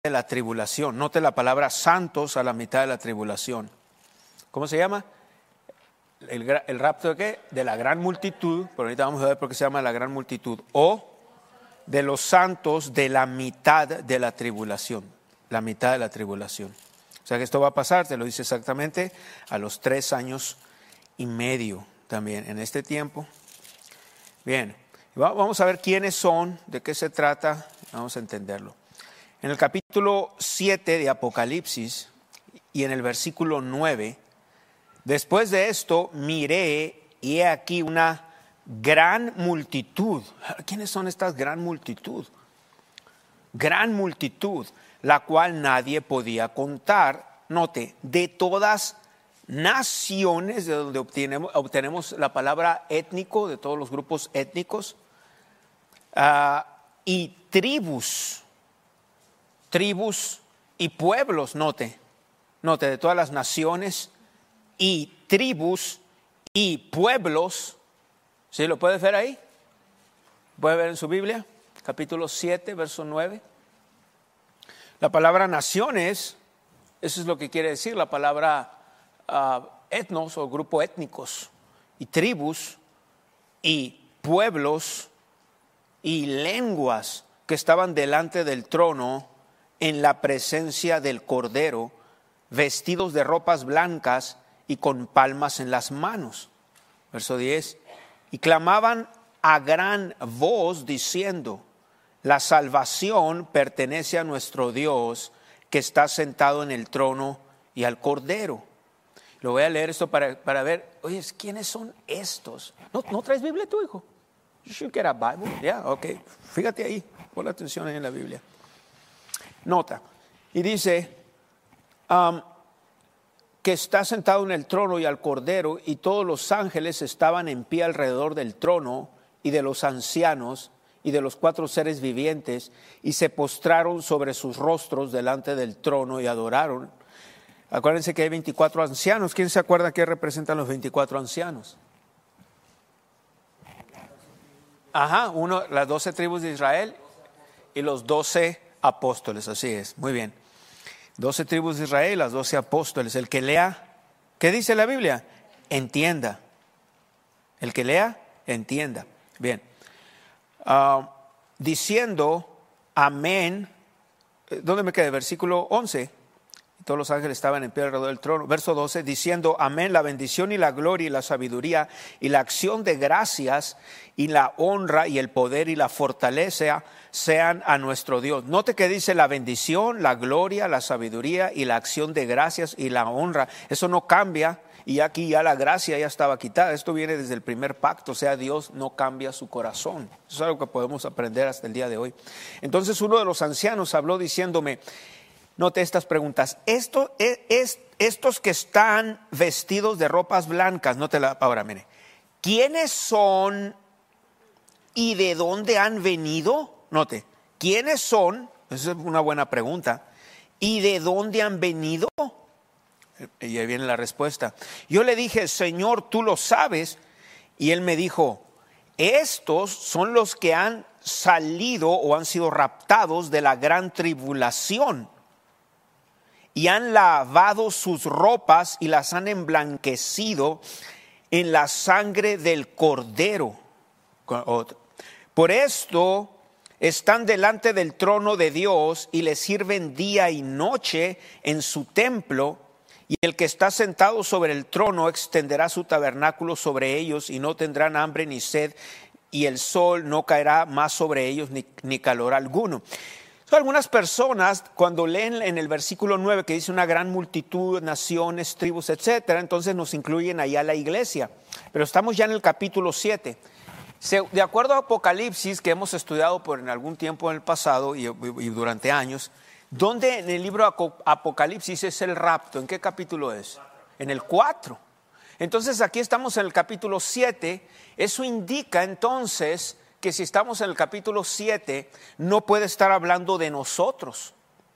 de la tribulación. Note la palabra santos a la mitad de la tribulación. ¿Cómo se llama? ¿El rapto de qué? De la gran multitud, pero ahorita vamos a ver por qué se llama la gran multitud. O de los santos de la mitad de la tribulación. La mitad de la tribulación. O sea que esto va a pasar, te lo dice exactamente, a los 3 años y medio también en este tiempo. Bien, vamos a ver quiénes son, de qué se trata, vamos a entenderlo. En el capítulo 7 de Apocalipsis y en el versículo 9, después de esto miré y he aquí una gran multitud. ¿Quiénes son estas gran multitud? Gran multitud, la cual nadie podía contar. Note, de todas naciones, de donde obtenemos la palabra étnico, de todos los grupos étnicos, y tribus y pueblos, note, de todas las naciones y tribus y pueblos. ¿Sí lo puede ver ahí? ¿Puede ver en su Biblia? Capítulo 7, verso 9. La palabra naciones, eso es lo que quiere decir la palabra etnos o grupo étnicos, y tribus y pueblos y lenguas que estaban delante del trono en la presencia del Cordero, vestidos de ropas blancas y con palmas en las manos. Verso 10. Y clamaban a gran voz diciendo: la salvación pertenece a nuestro Dios que está sentado en el trono y al Cordero. Lo voy a leer esto para ver, oye, ¿quiénes son estos? ¿No traes Biblia tú, hijo? You should get a Bible. Yeah, okay. Fíjate ahí, pon la atención ahí en la Biblia. Nota, y dice que está sentado en el trono y al Cordero, y todos los ángeles estaban en pie alrededor del trono y de los ancianos y de los 4 seres vivientes, y se postraron sobre sus rostros delante del trono y adoraron. Acuérdense que hay 24 ancianos. ¿Quién se acuerda qué representan los 24 ancianos? Ajá, las 12 tribus de Israel y los 12 apóstoles, así es, muy bien. 12 tribus de Israel, las 12 apóstoles. El que lea, ¿qué dice la Biblia? Entienda. El que lea, entienda. Bien. Diciendo amén. ¿Dónde me quedé? Versículo 11. Todos los ángeles estaban en pie alrededor del trono. Verso 12, diciendo amén, la bendición y la gloria y la sabiduría y la acción de gracias y la honra y el poder y la fortaleza sean a nuestro Dios. Note que dice la bendición, la gloria, la sabiduría y la acción de gracias y la honra. Eso no cambia, y aquí ya la gracia ya estaba quitada. Esto viene desde el primer pacto, o sea, Dios no cambia su corazón. Eso es algo que podemos aprender hasta el día de hoy. Entonces uno de los ancianos habló diciéndome, note estas preguntas. Estos que están vestidos de ropas blancas, nótela ahora, mire. ¿Quiénes son y de dónde han venido? Note, ¿quiénes son? Esa es una buena pregunta. ¿Y de dónde han venido? Y ahí viene la respuesta. Yo le dije, Señor, tú lo sabes. Y él me dijo, estos son los que han salido o han sido raptados de la gran tribulación. Y han lavado sus ropas y las han emblanquecido en la sangre del Cordero. Por esto están delante del trono de Dios y le sirven día y noche en su templo. Y el que está sentado sobre el trono extenderá su tabernáculo sobre ellos y no tendrán hambre ni sed, y el sol no caerá más sobre ellos ni calor alguno. Algunas personas, cuando leen en el versículo 9 que dice una gran multitud, naciones, tribus, etcétera, entonces nos incluyen allá la iglesia. Pero estamos ya en el capítulo 7. De acuerdo a Apocalipsis, que hemos estudiado en algún tiempo en el pasado y durante años, ¿dónde en el libro Apocalipsis es el rapto? ¿En qué capítulo es? En el 4. Entonces aquí estamos en el capítulo 7. Eso indica entonces que si estamos en el capítulo 7, no puede estar hablando de nosotros.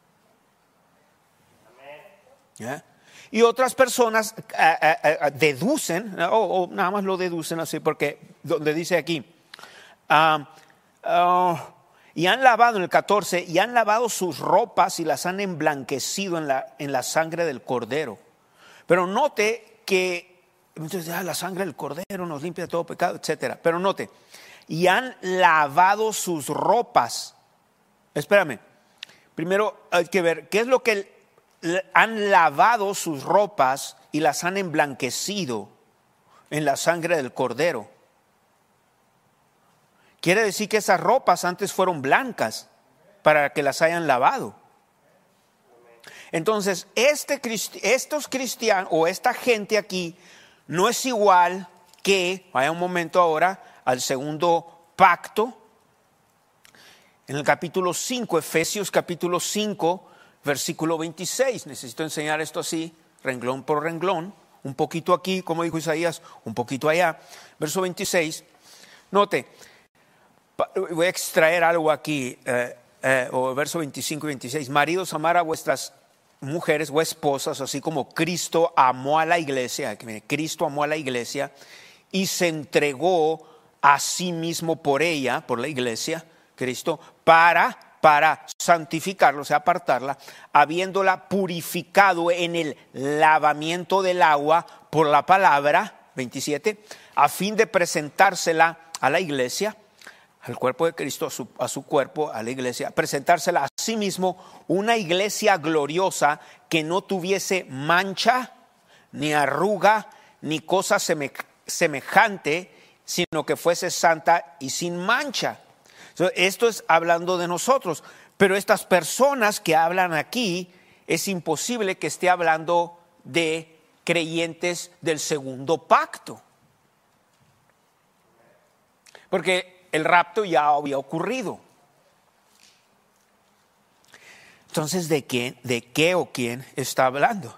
¿Ya? Y otras personas deducen, o nada más lo deducen así, porque donde dice aquí, y han lavado, en el 14, y han lavado sus ropas y las han emblanquecido en la sangre del cordero. Pero note que, entonces, la sangre del cordero nos limpia de todo pecado, etc. Pero note, y han lavado sus ropas. Espérame, primero hay que ver qué es lo que han lavado sus ropas y las han emblanquecido en la sangre del cordero. Quiere decir que esas ropas antes fueron blancas para que las hayan lavado. Entonces, estos cristianos o esta gente aquí no es igual que, vaya un momento ahora, al segundo pacto. En el capítulo 5, Efesios capítulo 5, versículo 26. Necesito enseñar esto así, renglón por renglón. Un poquito aquí, como dijo Isaías, un poquito allá. Verso 26. Note, voy a extraer algo aquí, o verso 25 y 26. Maridos, amar a vuestras mujeres o esposas, así como Cristo amó a la iglesia. Cristo amó a la iglesia y se entregó a sí mismo por ella, por la iglesia, Cristo, para santificarla, o sea, apartarla, habiéndola purificado en el lavamiento del agua por la palabra, 27, a fin de presentársela a la iglesia, al cuerpo de Cristo, a su cuerpo, a la iglesia, presentársela a sí mismo, una iglesia gloriosa que no tuviese mancha, ni arruga, ni cosa semejante, sino que fuese santa y sin mancha. Esto es hablando de nosotros, pero estas personas que hablan aquí, es imposible que esté hablando de creyentes del segundo pacto. Porque el rapto ya había ocurrido. Entonces, ¿de qué o quién está hablando?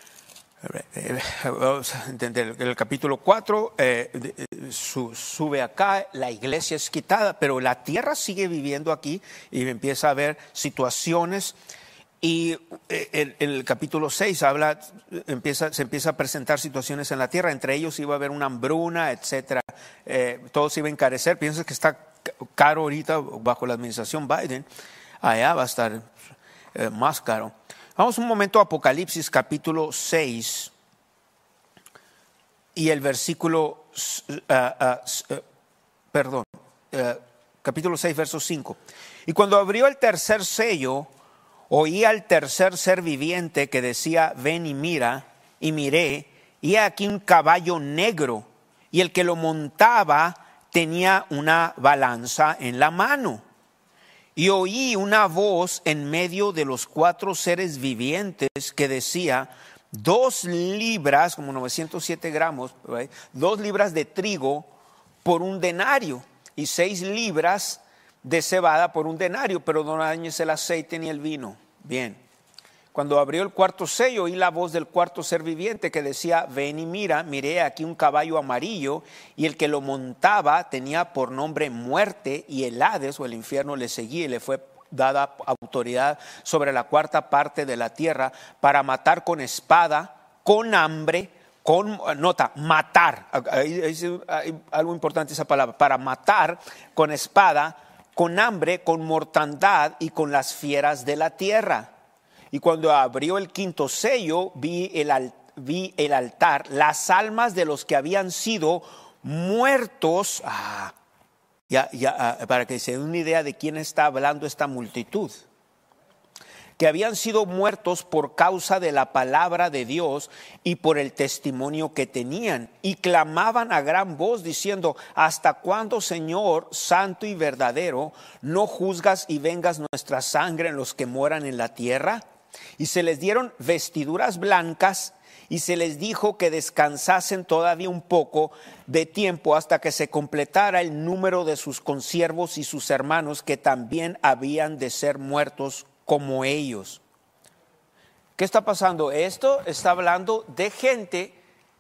Vamos a entender, el capítulo 4 sube acá, la iglesia es quitada, pero la tierra sigue viviendo aquí y empieza a haber situaciones. Y el capítulo 6 se empieza a presentar situaciones en la tierra, entre ellos iba a haber una hambruna, etcétera. Todo se iba a encarecer. Piensa que está caro ahorita bajo la administración Biden, allá va a estar más caro. Vamos un momento a Apocalipsis capítulo 6 y el versículo, capítulo 6, verso 5. Y cuando abrió el tercer sello, oí al tercer ser viviente que decía, ven y mira, y miré, y he aquí un caballo negro, y el que lo montaba tenía una balanza en la mano. Y oí una voz en medio de los 4 seres vivientes que decía, 2 libras, como 907 gramos, 2 libras de trigo por un denario, y 6 libras de cebada por un denario, pero no dañes el aceite ni el vino. Bien, cuando abrió el cuarto sello, oí la voz del cuarto ser viviente que decía, ven y mira, miré aquí un caballo amarillo, y el que lo montaba tenía por nombre Muerte, y el Hades o el infierno le seguía, y le fue dada autoridad sobre la 4ª parte de la tierra para matar con espada, con hambre, matar, hay algo importante esa palabra, para matar con espada, con hambre, con mortandad y con las fieras de la tierra. Y cuando abrió el 5º sello, vi el altar, las almas de los que habían sido muertos. Para que se den una idea de quién está hablando esta multitud. Que habían sido muertos por causa de la palabra de Dios y por el testimonio que tenían. Y clamaban a gran voz diciendo, ¿hasta cuándo, Señor, santo y verdadero, no juzgas y vengas nuestra sangre en los que moran en la tierra? Y se les dieron vestiduras blancas y se les dijo que descansasen todavía un poco de tiempo hasta que se completara el número de sus consiervos y sus hermanos que también habían de ser muertos como ellos. ¿Qué está pasando? Esto está hablando de gente,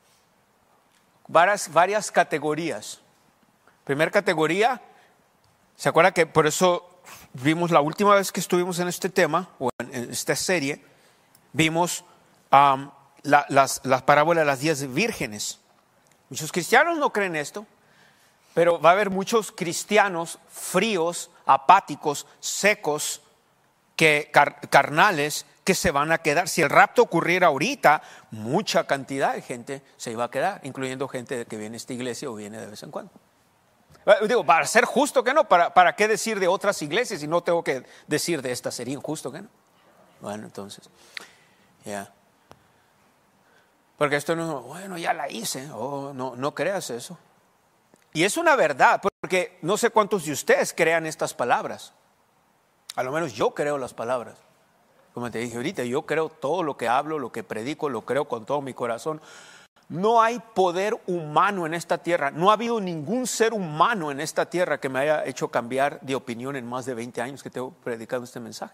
varias categorías. Primera categoría, ¿se acuerda que por eso vimos la última vez que estuvimos en este tema, o en esta serie, vimos las parábolas de las 10 vírgenes? Muchos cristianos no creen esto, pero va a haber muchos cristianos fríos, apáticos, secos, carnales, que se van a quedar. Si el rapto ocurriera ahorita, mucha cantidad de gente se iba a quedar, incluyendo gente que viene a esta iglesia o viene de vez en cuando. Digo, para ser justo que no, ¿para qué decir de otras iglesias y no tengo que decir de esta? Sería injusto que no. Bueno, entonces, ya. Porque esto no, bueno, ya la hice. Oh, no creas eso. Y es una verdad, porque no sé cuántos de ustedes crean estas palabras. A lo menos yo creo las palabras. Como te dije ahorita, yo creo todo lo que hablo, lo que predico, lo creo con todo mi corazón. No hay poder humano en esta tierra. No ha habido ningún ser humano en esta tierra que me haya hecho cambiar de opinión en más de 20 años que tengo predicando este mensaje.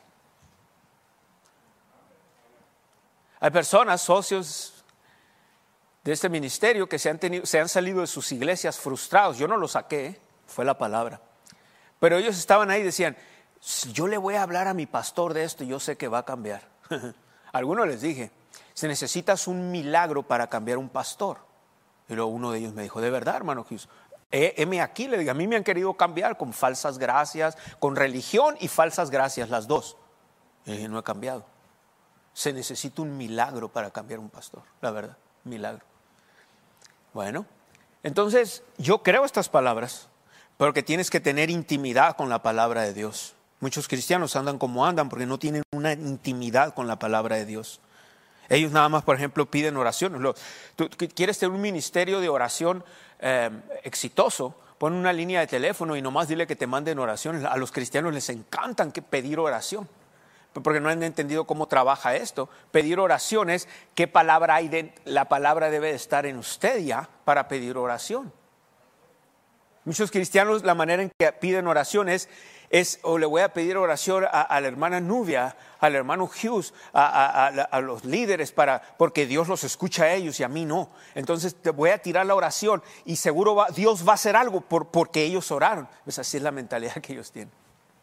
Hay personas, socios de este ministerio, que se han salido de sus iglesias frustrados. Yo no los saqué, fue la palabra. Pero ellos estaban ahí y decían, yo le voy a hablar a mi pastor de esto y yo sé que va a cambiar. Algunos les dije, si necesitas un milagro para cambiar un pastor. Y luego uno de ellos me dijo, ¿de verdad, hermano Hughes? Heme aquí, le digo, a mí me han querido cambiar con falsas gracias, con religión y falsas gracias, las dos. Y dije, no he cambiado. Se necesita un milagro para cambiar un pastor, la verdad, milagro. Bueno, entonces yo creo estas palabras, pero que tienes que tener intimidad con la palabra de Dios. Muchos cristianos andan como andan porque no tienen una intimidad con la palabra de Dios. Ellos nada más, por ejemplo, piden oraciones. Tú quieres tener un ministerio de oración exitoso, pon una línea de teléfono y nomás dile que te manden oraciones. A los cristianos les encantan pedir oración, porque no han entendido cómo trabaja esto. Pedir oraciones, ¿qué palabra hay? La palabra debe de estar en usted ya para pedir oración. Muchos cristianos, la manera en que piden oraciones es, o le voy a pedir oración a la hermana Nubia, al hermano Hughes, a los líderes, porque Dios los escucha a ellos y a mí no. Entonces te voy a tirar la oración y seguro Dios va a hacer algo porque ellos oraron. Pues así es la mentalidad que ellos tienen.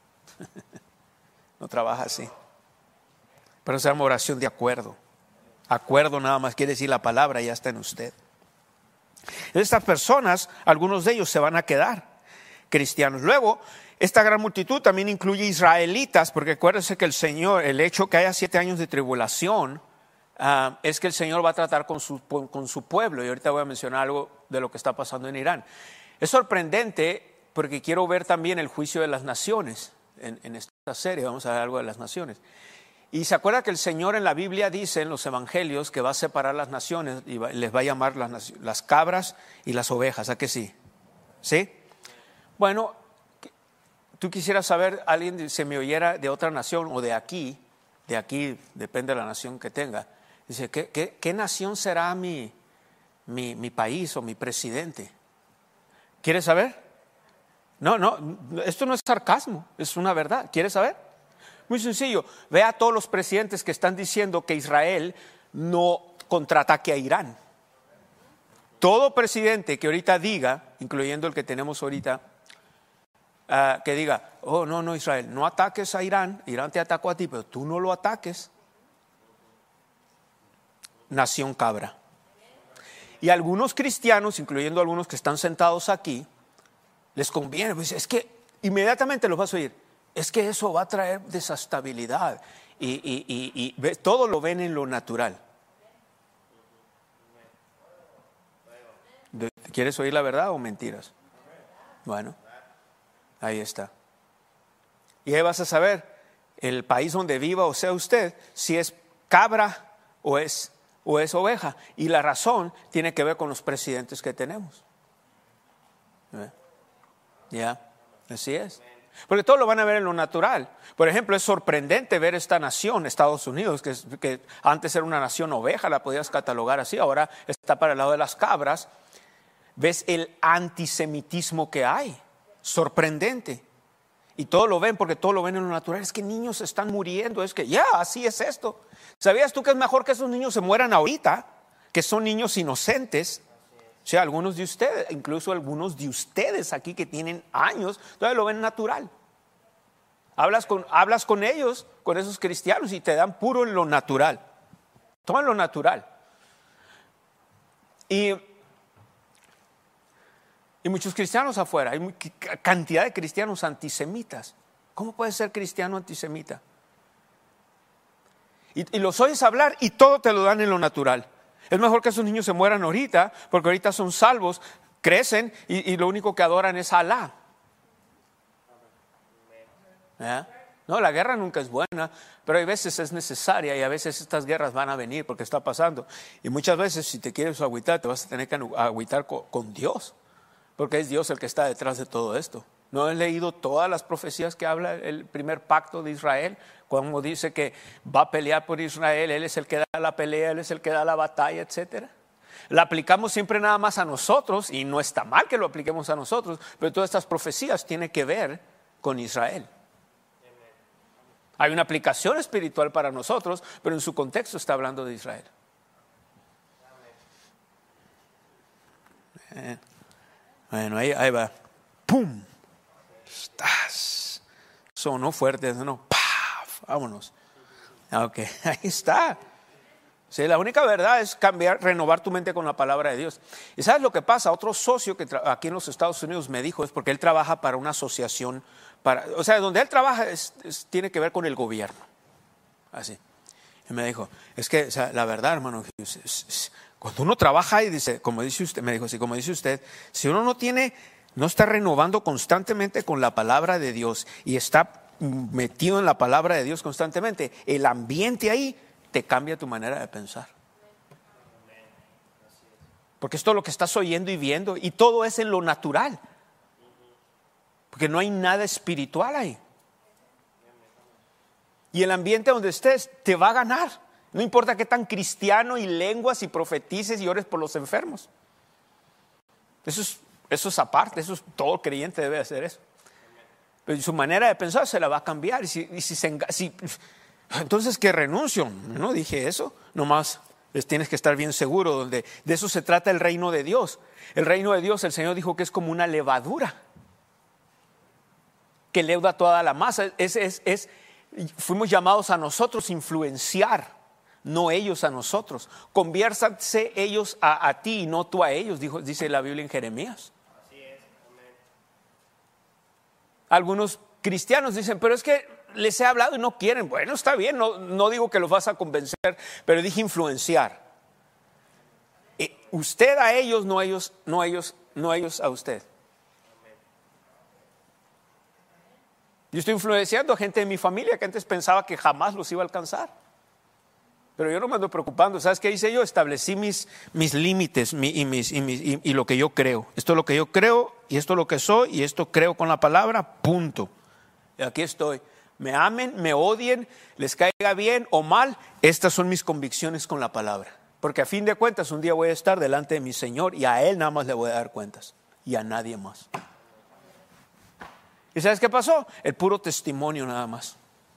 No trabaja así. Pero se llama oración de acuerdo. Acuerdo nada más quiere decir la palabra, ya está en usted. Estas personas, algunos de ellos se van a quedar cristianos. Luego, esta gran multitud también incluye israelitas, porque acuérdense que el hecho que haya 7 años de tribulación, es que el Señor va a tratar con su pueblo. Y ahorita voy a mencionar algo de lo que está pasando en Irán. Es sorprendente porque quiero ver también el juicio de las naciones. En esta serie vamos a ver algo de las naciones. Y se acuerda que el Señor en la Biblia dice en los evangelios que va a separar las naciones y les va a llamar las cabras y las ovejas. ¿A qué sí? ¿Sí? Bueno, tú quisieras saber, alguien se me oyera de otra nación o de aquí, depende de la nación que tenga. Dice, ¿qué nación será mi país o mi presidente? ¿Quieres saber? No, esto no es sarcasmo, es una verdad. ¿Quieres saber? Muy sencillo, ve a todos los presidentes que están diciendo que Israel no contraataque a Irán. Todo presidente que ahorita diga, incluyendo el que tenemos ahorita, que diga, oh no Israel, no ataques a Irán, Irán te atacó a ti, pero tú no lo ataques. Nación cabra. Y algunos cristianos, incluyendo algunos que están sentados aquí, les conviene, pues es que inmediatamente los vas a oír. Es que eso va a traer desestabilidad y todo lo ven en lo natural. ¿Quieres oír la verdad o mentiras? Bueno, ahí está. Y ahí vas a saber el país donde viva o sea usted, si es cabra o es oveja. Y la razón tiene que ver con los presidentes que tenemos. Ya, así es. Porque todos lo van a ver en lo natural. Por ejemplo, es sorprendente ver esta nación, Estados Unidos, que antes era una nación oveja, la podías catalogar así, ahora está para el lado de las cabras. ¿Ves el antisemitismo que hay? Sorprendente. Y todos lo ven porque todos lo ven en lo natural. Es que niños están muriendo, es que así es esto. ¿Sabías tú que es mejor que esos niños se mueran ahorita, que son niños inocentes? O sea, algunos de ustedes, incluso algunos de ustedes aquí que tienen años, todavía lo ven natural. Hablas con ellos, con esos cristianos, y te dan puro en lo natural. Todo en lo natural. Y muchos cristianos afuera, hay cantidad de cristianos antisemitas. ¿Cómo puedes ser cristiano antisemita? Y los oyes hablar y todo te lo dan en lo natural. Es mejor que esos niños se mueran ahorita, porque ahorita son salvos, crecen y lo único que adoran es a Alá. ¿Eh? No, la guerra nunca es buena, pero hay veces es necesaria y a veces estas guerras van a venir porque está pasando. Y muchas veces si te quieres agüitar, te vas a tener que agüitar con Dios, porque es Dios el que está detrás de todo esto. ¿No has leído todas las profecías que habla el primer pacto de Israel? Cuando dice que va a pelear por Israel, Él es el que da la pelea, Él es el que da la batalla, etcétera. La aplicamos siempre nada más a nosotros y no está mal que lo apliquemos a nosotros, pero todas estas profecías tienen que ver con Israel. Hay una aplicación espiritual para nosotros, pero en su contexto está hablando de Israel. Bueno, ahí va. ¡Pum! Estás. Sonó fuerte, ¿no? ¡Paf! Vámonos. Ok, ahí está. Sí, la única verdad es renovar tu mente con la palabra de Dios. ¿Y sabes lo que pasa? Otro socio que aquí en los Estados Unidos me dijo, es porque él trabaja para una asociación, o sea, donde él trabaja tiene que ver con el gobierno. Así. Y me dijo, es que, o sea, la verdad, hermano, cuando uno trabaja y dice, como dice usted, me dijo así, como dice usted, si uno no está renovando constantemente con la palabra de Dios y está metido en la palabra de Dios constantemente, el ambiente ahí te cambia tu manera de pensar. Porque es todo lo que estás oyendo y viendo, y todo es en lo natural. Porque no hay nada espiritual ahí. Y el ambiente donde estés te va a ganar. No importa qué tan cristiano y lenguas y profetices y ores por los enfermos. Eso es aparte, todo creyente debe hacer eso. Pero su manera de pensar se la va a cambiar. Entonces, ¿qué renuncio? No dije eso, nomás tienes que estar bien seguro, donde de eso se trata el reino de Dios. El reino de Dios, el Señor dijo que es como una levadura que leuda toda la masa. Fuimos llamados a nosotros influenciar, no ellos a nosotros. Conviértanse ellos a ti y no tú a ellos, dice la Biblia en Jeremías. Así es, amén. Algunos cristianos dicen, pero es que les he hablado y no quieren. Bueno, está bien, no digo que los vas a convencer, pero dije influenciar. Usted a ellos, no ellos a usted. Yo estoy influenciando a gente de mi familia que antes pensaba que jamás los iba a alcanzar. Pero yo no me ando preocupando. ¿Sabes qué hice yo? Establecí mis límites y lo que yo creo. Esto es lo que yo creo y esto es lo que soy y esto creo con la palabra, punto. Y aquí estoy. Me amen, me odien, les caiga bien o mal, estas son mis convicciones con la palabra. Porque a fin de cuentas un día voy a estar delante de mi Señor y a Él nada más le voy a dar cuentas y a nadie más. ¿Y sabes qué pasó? El puro testimonio nada más.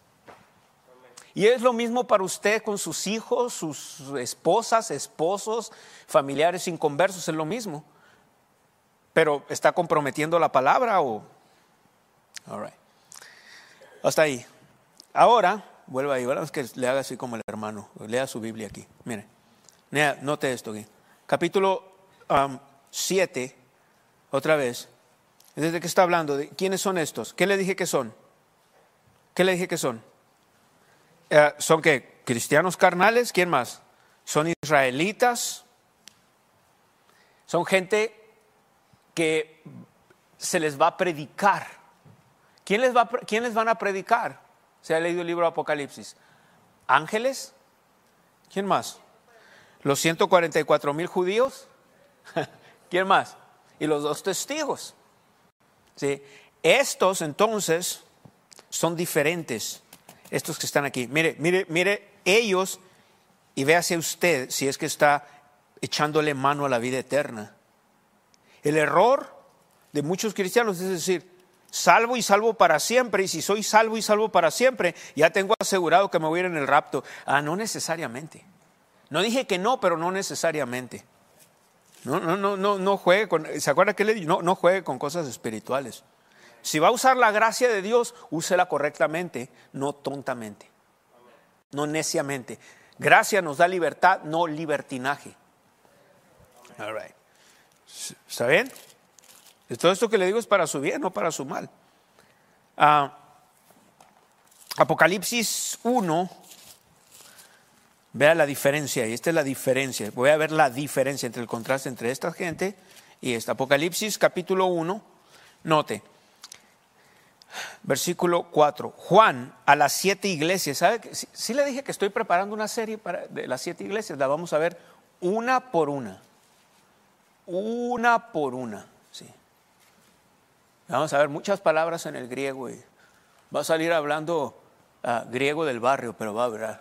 Y es lo mismo para usted con sus hijos, sus esposas, esposos, familiares inconversos, es lo mismo. Pero ¿está comprometiendo la palabra o? All right. Hasta ahí. Ahora, vuelva ahí, ¿verdad? Es que le haga así como el hermano. Lea su Biblia aquí. Mire, note esto aquí. Capítulo 7, otra vez. ¿Desde qué está hablando? ¿Quiénes son estos? ¿Qué le dije que son? ¿Qué le dije que son? ¿Son qué? ¿Cristianos carnales? ¿Quién más? ¿Son israelitas? Son gente que se les va a predicar. ¿Quién les van a predicar? ¿Se ha leído el libro de Apocalipsis? ¿Ángeles? ¿Quién más? ¿Los 144,000 judíos? ¿Quién más? Y los 2 testigos. ¿Sí? Estos entonces son diferentes. Estos que están aquí. Mire ellos y véase usted si es que está echándole mano a la vida eterna. El error de muchos cristianos es decir, salvo y salvo para siempre, y si soy salvo y salvo para siempre, ya tengo asegurado que me voy a ir en el rapto. No necesariamente. No dije que no, pero no necesariamente. No juegue con, ¿se acuerda que le dije? No juegue con cosas espirituales. Si va a usar la gracia de Dios, úsela correctamente, no tontamente, no neciamente. Gracia nos da libertad, no libertinaje. All right. ¿Está bien? Todo esto que le digo es para su bien, no para su mal. Apocalipsis 1, vea la diferencia, y esta es la diferencia. Voy a ver la diferencia entre el contraste entre esta gente y esta. Apocalipsis capítulo 1, note, versículo 4. Juan a las 7 iglesias. ¿Sabe? Sí le dije que estoy preparando una serie de las 7 iglesias. La vamos a ver una por una. Una por una. Sí. Vamos a ver muchas palabras en el griego. Y va a salir hablando griego del barrio, pero va a ver.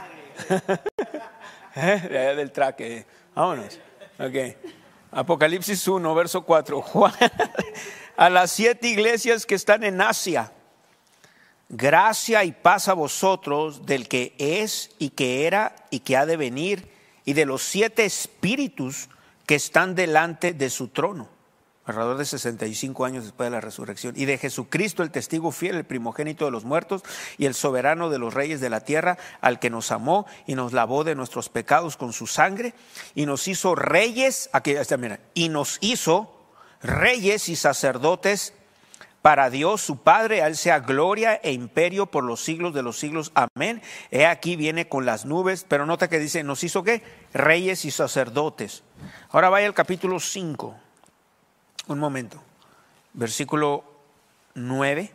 De allá del traque. Vámonos. Ok. Apocalipsis 1, verso 4. Juan a las 7 iglesias que están en Asia. Gracia y paz a vosotros del que es y que era y que ha de venir, y de los 7 espíritus que están delante de su trono, alrededor de 65 años después de la resurrección, y de Jesucristo, el testigo fiel, el primogénito de los muertos y el soberano de los reyes de la tierra, al que nos amó y nos lavó de nuestros pecados con su sangre y nos hizo reyes, aquí está, mira, y nos hizo reyes y sacerdotes para Dios su Padre. A él sea gloria e imperio por los siglos de los siglos. Amén. He aquí viene con las nubes, pero nota que dice, ¿nos hizo qué? Reyes y sacerdotes. Ahora vaya al capítulo 5. Un momento. Versículo 9.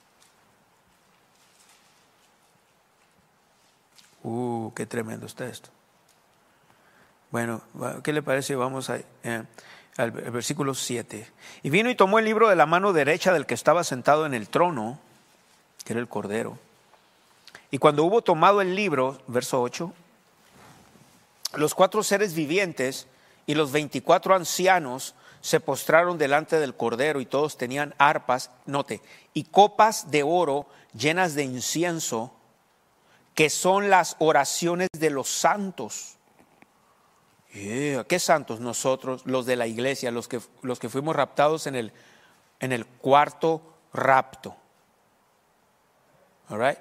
Qué tremendo está esto. Bueno, ¿qué le parece? Vamos al versículo 7. Y vino y tomó el libro de la mano derecha del que estaba sentado en el trono, que era el Cordero. Y cuando hubo tomado el libro, verso 8, los 4 seres vivientes y los 24 ancianos se postraron delante del Cordero, y todos tenían arpas, note, y copas de oro llenas de incienso, que son las oraciones de los santos. ¿Qué santos? Nosotros, los de la iglesia, los que fuimos raptados en el cuarto rapto. All right?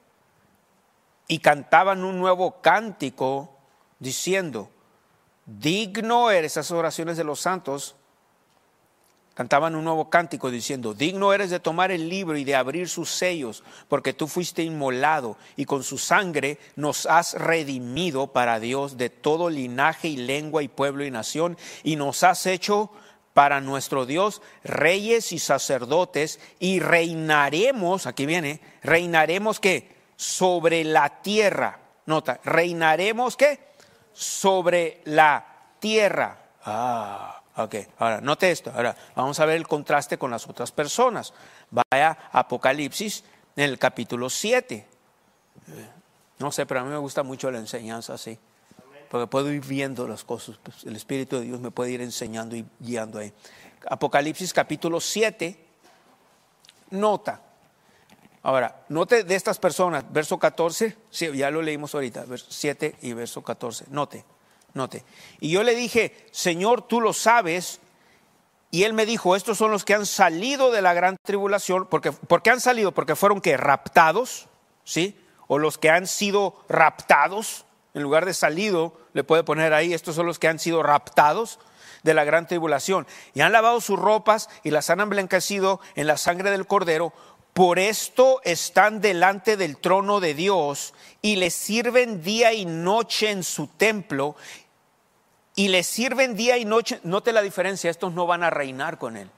Y cantaban un nuevo cántico diciendo, digno eres, esas oraciones de los santos, cantaban un nuevo cántico diciendo, digno eres de tomar el libro y de abrir sus sellos, porque tú fuiste inmolado y con su sangre nos has redimido para Dios de todo linaje y lengua y pueblo y nación, y nos has hecho para nuestro Dios reyes y sacerdotes, y reinaremos, aquí viene, reinaremos ¿qué? Sobre la tierra. Nota, reinaremos ¿qué? Sobre la tierra. Ok, ahora note esto. Ahora vamos a ver el contraste con las otras personas. Vaya a Apocalipsis en el capítulo 7. No sé, pero a mí me gusta mucho la enseñanza así, porque puedo ir viendo las cosas. Pues el Espíritu de Dios me puede ir enseñando y guiando ahí. Apocalipsis capítulo 7. Nota. Ahora, note de estas personas, verso 14. Sí, ya lo leímos ahorita, verso 7 y verso 14. Note. Y yo le dije, Señor, tú lo sabes. Y él me dijo, estos son los que han salido de la gran tribulación. ¿Por qué han salido? Porque fueron que raptados, ¿sí? O los que han sido raptados. En lugar de salido, le puede poner ahí, estos son los que han sido raptados de la gran tribulación. Y han lavado sus ropas y las han emblanquecido en la sangre del Cordero. Por esto están delante del trono de Dios y le sirven día y noche en su templo. Y le sirven día y noche. Note la diferencia, estos no van a reinar con él.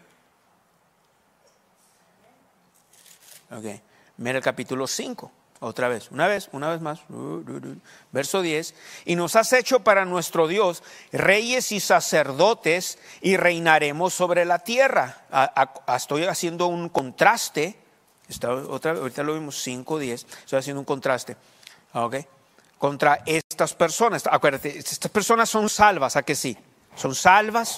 Ok, mira el capítulo 5. Otra vez, una vez más. Verso 10. Y nos has hecho para nuestro Dios reyes y sacerdotes, y reinaremos sobre la tierra. Estoy haciendo un contraste. Ahorita lo vimos 5:10. Estoy haciendo un contraste. Okay. Contra estas personas. Acuérdate, estas personas son salvas, ¿a que sí? Son salvas.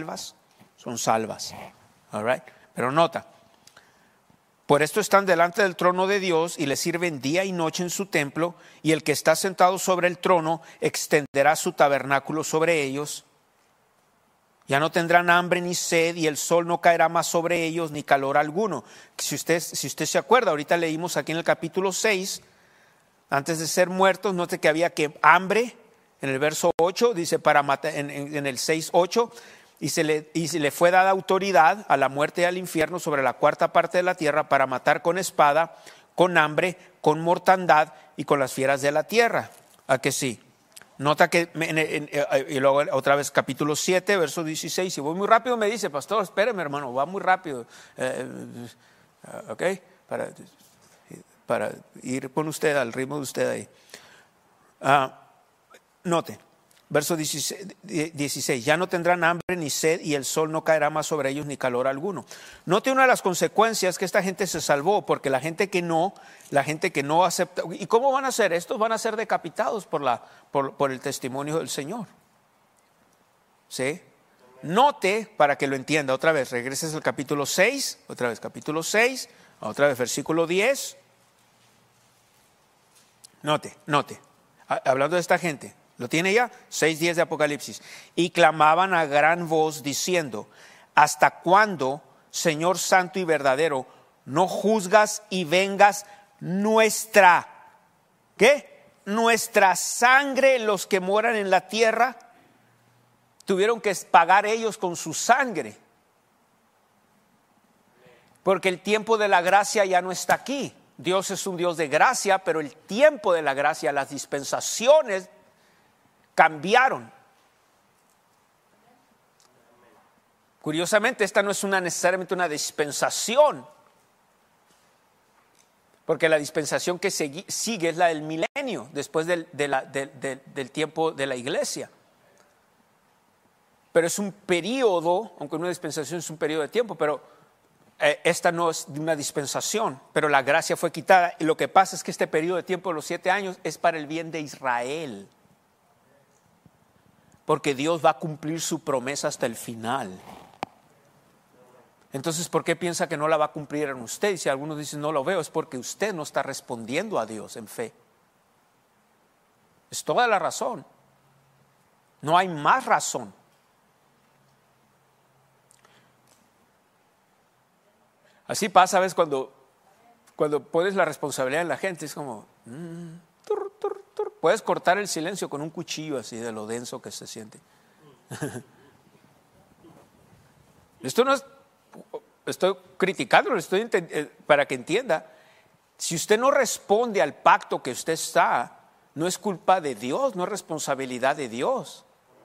All right. Pero nota. Por esto están delante del trono de Dios y le sirven día y noche en su templo, y el que está sentado sobre el trono extenderá su tabernáculo sobre ellos. Ya no tendrán hambre ni sed, y el sol no caerá más sobre ellos, ni calor alguno. Si usted se acuerda, ahorita leímos aquí en el capítulo 6, antes de ser muertos, note que había que hambre, en el verso 8, dice para matar, en el 6:8, y se le fue dada autoridad a la muerte y al infierno sobre la cuarta parte de la tierra para matar con espada, con hambre, con mortandad y con las fieras de la tierra. ¿A que sí? Nota que, y luego otra vez capítulo 7, verso 16. Si voy muy rápido me dice, pastor, espéreme hermano, va muy rápido. Ok, para ir con usted al ritmo de usted ahí. Note, verso 16, ya no tendrán hambre ni sed y el sol no caerá más sobre ellos ni calor alguno. Note una de las consecuencias que esta gente se salvó, porque la gente que no acepta. ¿Y cómo van a ser? Estos van a ser decapitados por el testimonio del Señor. ¿Sí? Note, para que lo entienda otra vez, regreses al capítulo 6, otra vez capítulo 6, otra vez versículo 10. Note, hablando de esta gente, ¿lo tiene ya? 6:10 de Apocalipsis. Y clamaban a gran voz diciendo, ¿hasta cuándo, Señor santo y verdadero, no juzgas y vengas nuestra, ¿qué? Nuestra sangre, los que moran en la tierra? Tuvieron que pagar ellos con su sangre, porque el tiempo de la gracia ya no está aquí. Dios es un Dios de gracia, pero el tiempo de la gracia, las dispensaciones cambiaron. Curiosamente, esta no es necesariamente una dispensación, porque la dispensación que sigue es la del milenio, después del tiempo de la iglesia. Pero es un periodo, aunque una dispensación es un periodo de tiempo, pero esta no es de una dispensación, pero la gracia fue quitada. Y lo que pasa es que este periodo de tiempo de los 7 años es para el bien de Israel, porque Dios va a cumplir su promesa hasta el final. Entonces, ¿por qué piensa que no la va a cumplir en usted? Y si algunos dicen no lo veo, es porque usted no está respondiendo a Dios en fe. Es toda la razón. No hay más razón. Así pasa a veces cuando pones la responsabilidad en la gente, es como, puedes cortar el silencio con un cuchillo así de lo denso que se siente. Esto no es, estoy criticándolo, para que entienda, si usted no responde al pacto que usted está, no es culpa de Dios, no es responsabilidad de Dios.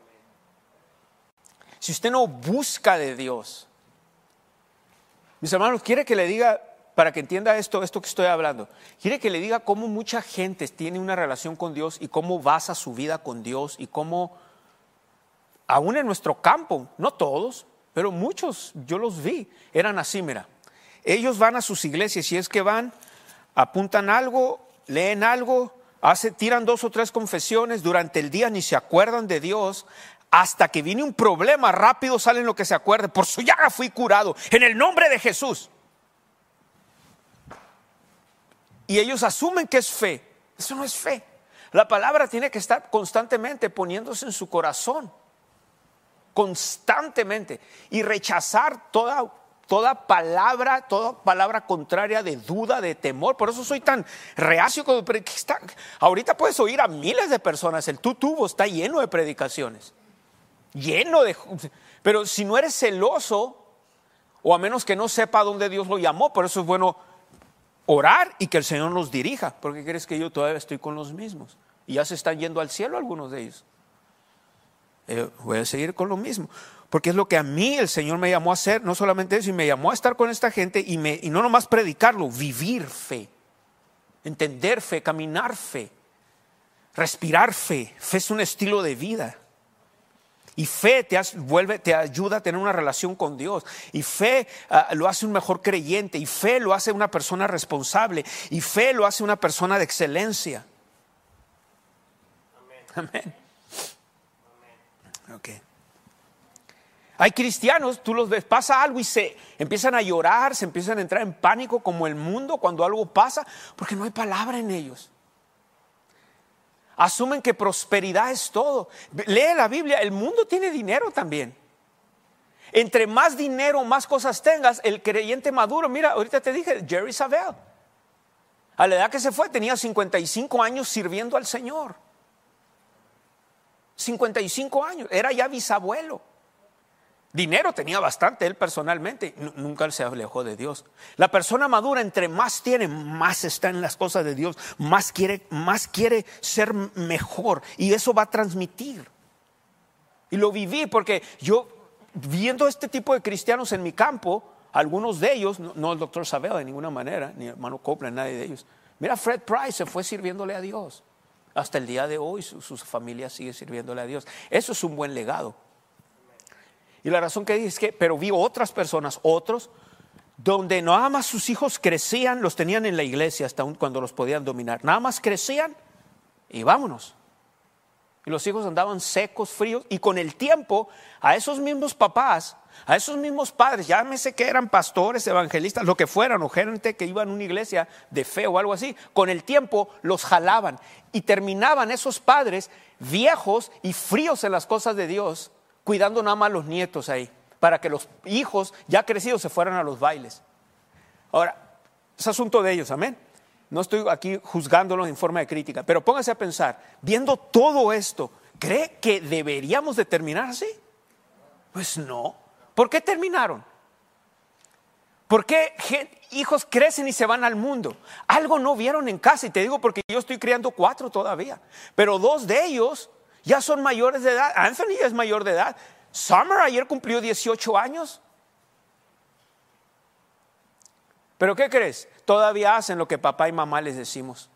Si usted no busca de Dios, mis hermanos, quiere que le diga, para que entienda esto que estoy hablando, quiere que le diga cómo mucha gente tiene una relación con Dios y cómo basa su vida con Dios y cómo, aún en nuestro campo, no todos, pero muchos, yo los vi, eran así, mira. Ellos van a sus iglesias y es que van, apuntan algo, leen algo, tiran 2 o 3 confesiones, durante el día ni se acuerdan de Dios. Hasta que viene un problema, rápido salen lo que se acuerde. Por su llaga fui curado, en el nombre de Jesús. Y ellos asumen que es fe. Eso no es fe. La palabra tiene que estar constantemente poniéndose en su corazón. Constantemente. Y rechazar toda palabra contraria de duda, de temor. Por eso soy tan reacio. Ahorita puedes oír a miles de personas. El tubo está lleno de predicaciones. Pero si no eres celoso, o a menos que no sepa dónde Dios lo llamó, por eso es bueno orar y que el Señor nos dirija. ¿Por qué crees que yo todavía estoy con los mismos? Y ya se están yendo al cielo algunos de ellos. Voy a seguir con lo mismo, porque es lo que a mí el Señor me llamó a hacer. No solamente eso, y me llamó a estar con esta gente y no nomás predicarlo, vivir fe, entender fe, caminar fe, respirar fe. Fe es un estilo de vida. Y fe te ayuda a tener una relación con Dios. Y fe lo hace un mejor creyente. Y fe lo hace una persona responsable. Y fe lo hace una persona de excelencia. Amén. Ok. Hay cristianos, tú los ves, pasa algo y se empiezan a llorar, se empiezan a entrar en pánico como el mundo cuando algo pasa, porque no hay palabra en ellos. Asumen que prosperidad es todo. Lee la Biblia, el mundo tiene dinero también. Entre más dinero, más cosas tengas, el creyente maduro, mira, ahorita te dije, Jerry Savelle, a la edad que se fue tenía 55 años sirviendo al Señor. 55 años, era ya bisabuelo. Dinero tenía bastante él personalmente, nunca se alejó de Dios. La persona madura, entre más tiene, más está en las cosas de Dios, más quiere ser mejor, y eso va a transmitir. Y lo viví porque yo, viendo este tipo de cristianos en mi campo, algunos de ellos, no el doctor Sabela de ninguna manera, ni el hermano Copeland, nadie de ellos. Mira, Fred Price se fue sirviéndole a Dios. Hasta el día de hoy su familia sigue sirviéndole a Dios. Eso es un buen legado. Y la razón que dije es que, pero vi otras personas, otros, donde nada más sus hijos crecían, los tenían en la iglesia hasta cuando los podían dominar. Nada más crecían y vámonos. Y los hijos andaban secos, fríos, y con el tiempo a esos mismos papás, a esos mismos padres, llámese que eran pastores, evangelistas, lo que fueran, o gente que iban a una iglesia de fe o algo así, con el tiempo los jalaban y terminaban esos padres viejos y fríos en las cosas de Dios, cuidando nada más los nietos ahí, para que los hijos ya crecidos se fueran a los bailes. Ahora, es asunto de ellos, amén. No estoy aquí juzgándolos en forma de crítica, pero póngase a pensar, viendo todo esto, ¿cree que deberíamos de terminar así? Pues no. ¿Por qué terminaron? ¿Por qué hijos crecen y se van al mundo? Algo no vieron en casa, y te digo porque yo estoy criando 4 todavía, pero 2 de ellos ya son mayores de edad. Anthony ya es mayor de edad. Summer ayer cumplió 18 años. ¿Pero qué crees? Todavía hacen lo que papá y mamá les decimos.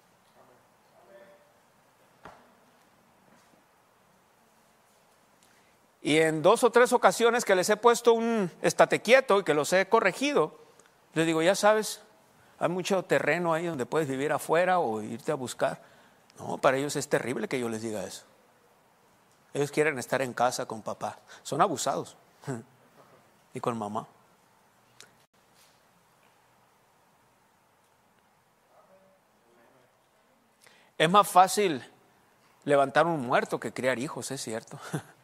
Y en 2 o 3 ocasiones que les he puesto un estate quieto y que los he corregido, les digo, ya sabes, hay mucho terreno ahí donde puedes vivir afuera o irte a buscar. No, para ellos es terrible que yo les diga eso. Ellos quieren estar en casa con papá. Son abusados. Y con mamá. Es más fácil levantar un muerto que criar hijos, es cierto.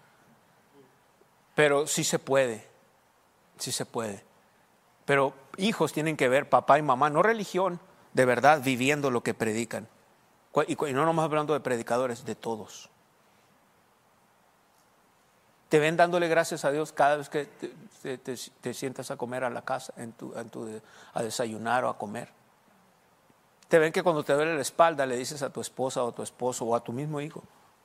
Pero sí se puede. Sí se puede. Pero hijos tienen que ver papá y mamá, no religión, de verdad viviendo lo que predican. Y no nomás hablando de predicadores, de todos. Te ven dándole gracias a Dios cada vez que te sientas a comer a la casa, a desayunar o a comer. Te ven que cuando te duele la espalda le dices a tu esposa o a tu esposo o a tu mismo hijo,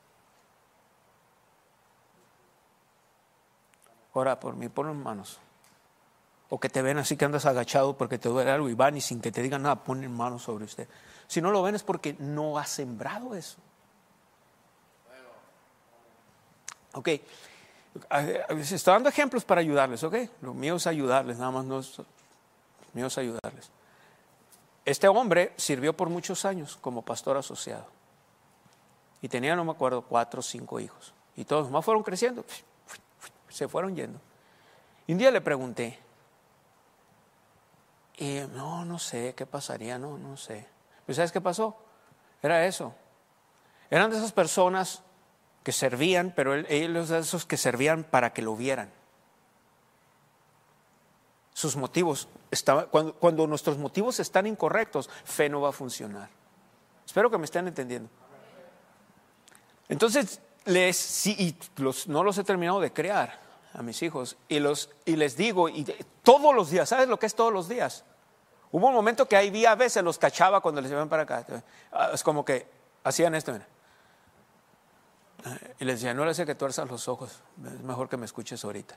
ora por mí, pon las manos. O que te ven así que andas agachado porque te duele algo y van y sin que te digan nada ponen manos sobre usted. Si no lo ven es porque no has sembrado eso. Ok. Estoy dando ejemplos para ayudarles, ¿ok? Lo mío es ayudarles, nada más no es, lo mío es ayudarles. Este hombre sirvió por muchos años como pastor asociado. Y tenía, no me acuerdo, 4 o 5 hijos. Y todos más fueron creciendo, se fueron yendo. Y un día le pregunté, y no sé qué pasaría, no sé. ¿Y sabes qué pasó? Era eso. Eran de esas personas que servían, pero ellos de esos que servían para que lo vieran. Sus motivos, cuando nuestros motivos están incorrectos, fe no va a funcionar. Espero que me estén entendiendo. Entonces, no los he terminado de crear a mis hijos, y les digo, y todos los días, ¿sabes lo que es todos los días? Hubo un momento que ahí a veces los cachaba cuando les iban para acá. Es como que hacían esto, mira. Y les decía, no le sé que tuerzas los ojos, es mejor que me escuches ahorita.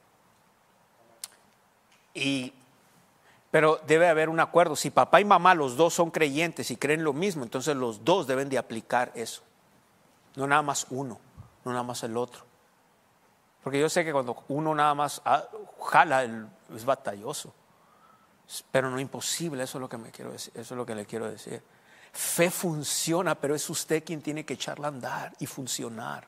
Pero debe haber un acuerdo. Si papá y mamá los dos son creyentes y creen lo mismo, entonces los dos deben de aplicar eso. No nada más uno, no nada más el otro. Porque yo sé que cuando uno nada más jala, es batalloso. Pero no imposible, eso es lo que me quiero decir, eso es lo que le quiero decir. Fe funciona, pero es usted quien tiene que echarla a andar y funcionar.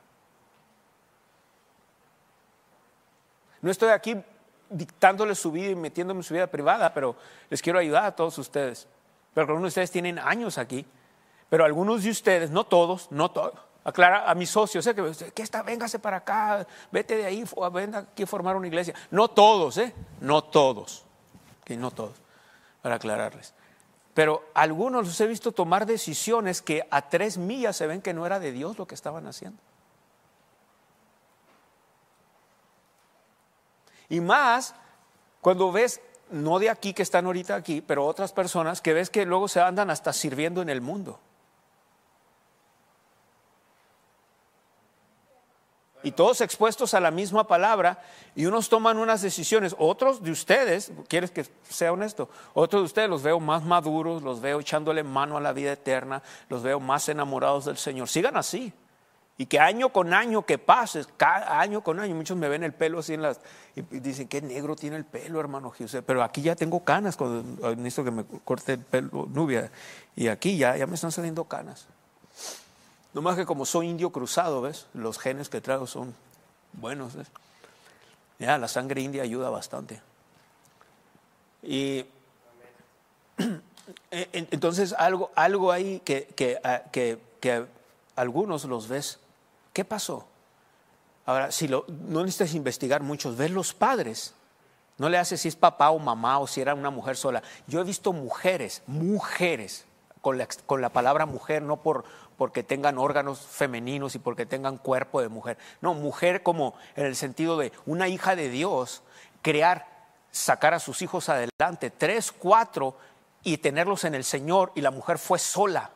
No estoy aquí dictándole su vida y metiéndome en su vida privada, pero les quiero ayudar a todos ustedes. Pero algunos de ustedes tienen años aquí, pero algunos de ustedes, no todos, aclara a mis socios, que véngase para acá, vete de ahí, venga aquí a formar una iglesia. No todos, no todos, no todos, para aclararles. Pero algunos los he visto tomar decisiones que a 3 millas se ven que no era de Dios lo que estaban haciendo. Y más cuando ves, no de aquí que están ahorita aquí, pero otras personas que ves que luego se andan hasta sirviendo en el mundo. Y todos expuestos a la misma palabra, y unos toman unas decisiones. Otros de ustedes, ¿quieres que sea honesto? Otros de ustedes los veo más maduros, los veo echándole mano a la vida eterna, los veo más enamorados del Señor. Sigan así. Y que año con año que pases, cada año con año, muchos me ven el pelo así y dicen, qué negro tiene el pelo, hermano José. Pero aquí ya tengo canas, cuando necesito que me corte el pelo, Nubia. Y aquí ya me están saliendo canas. No más que como soy indio cruzado, ¿ves? Los genes que traigo son buenos, ¿ves? Ya, la sangre india ayuda bastante. Y entonces algo ahí que algunos los ves. ¿Qué pasó? Ahora, no necesitas investigar muchos, ves los padres. No le haces si es papá o mamá o si era una mujer sola. Yo he visto mujeres, con la palabra mujer, no porque tengan órganos femeninos y porque tengan cuerpo de mujer. No, mujer como en el sentido de una hija de Dios, sacar a sus hijos adelante, 3, 4 y tenerlos en el Señor, y la mujer fue sola.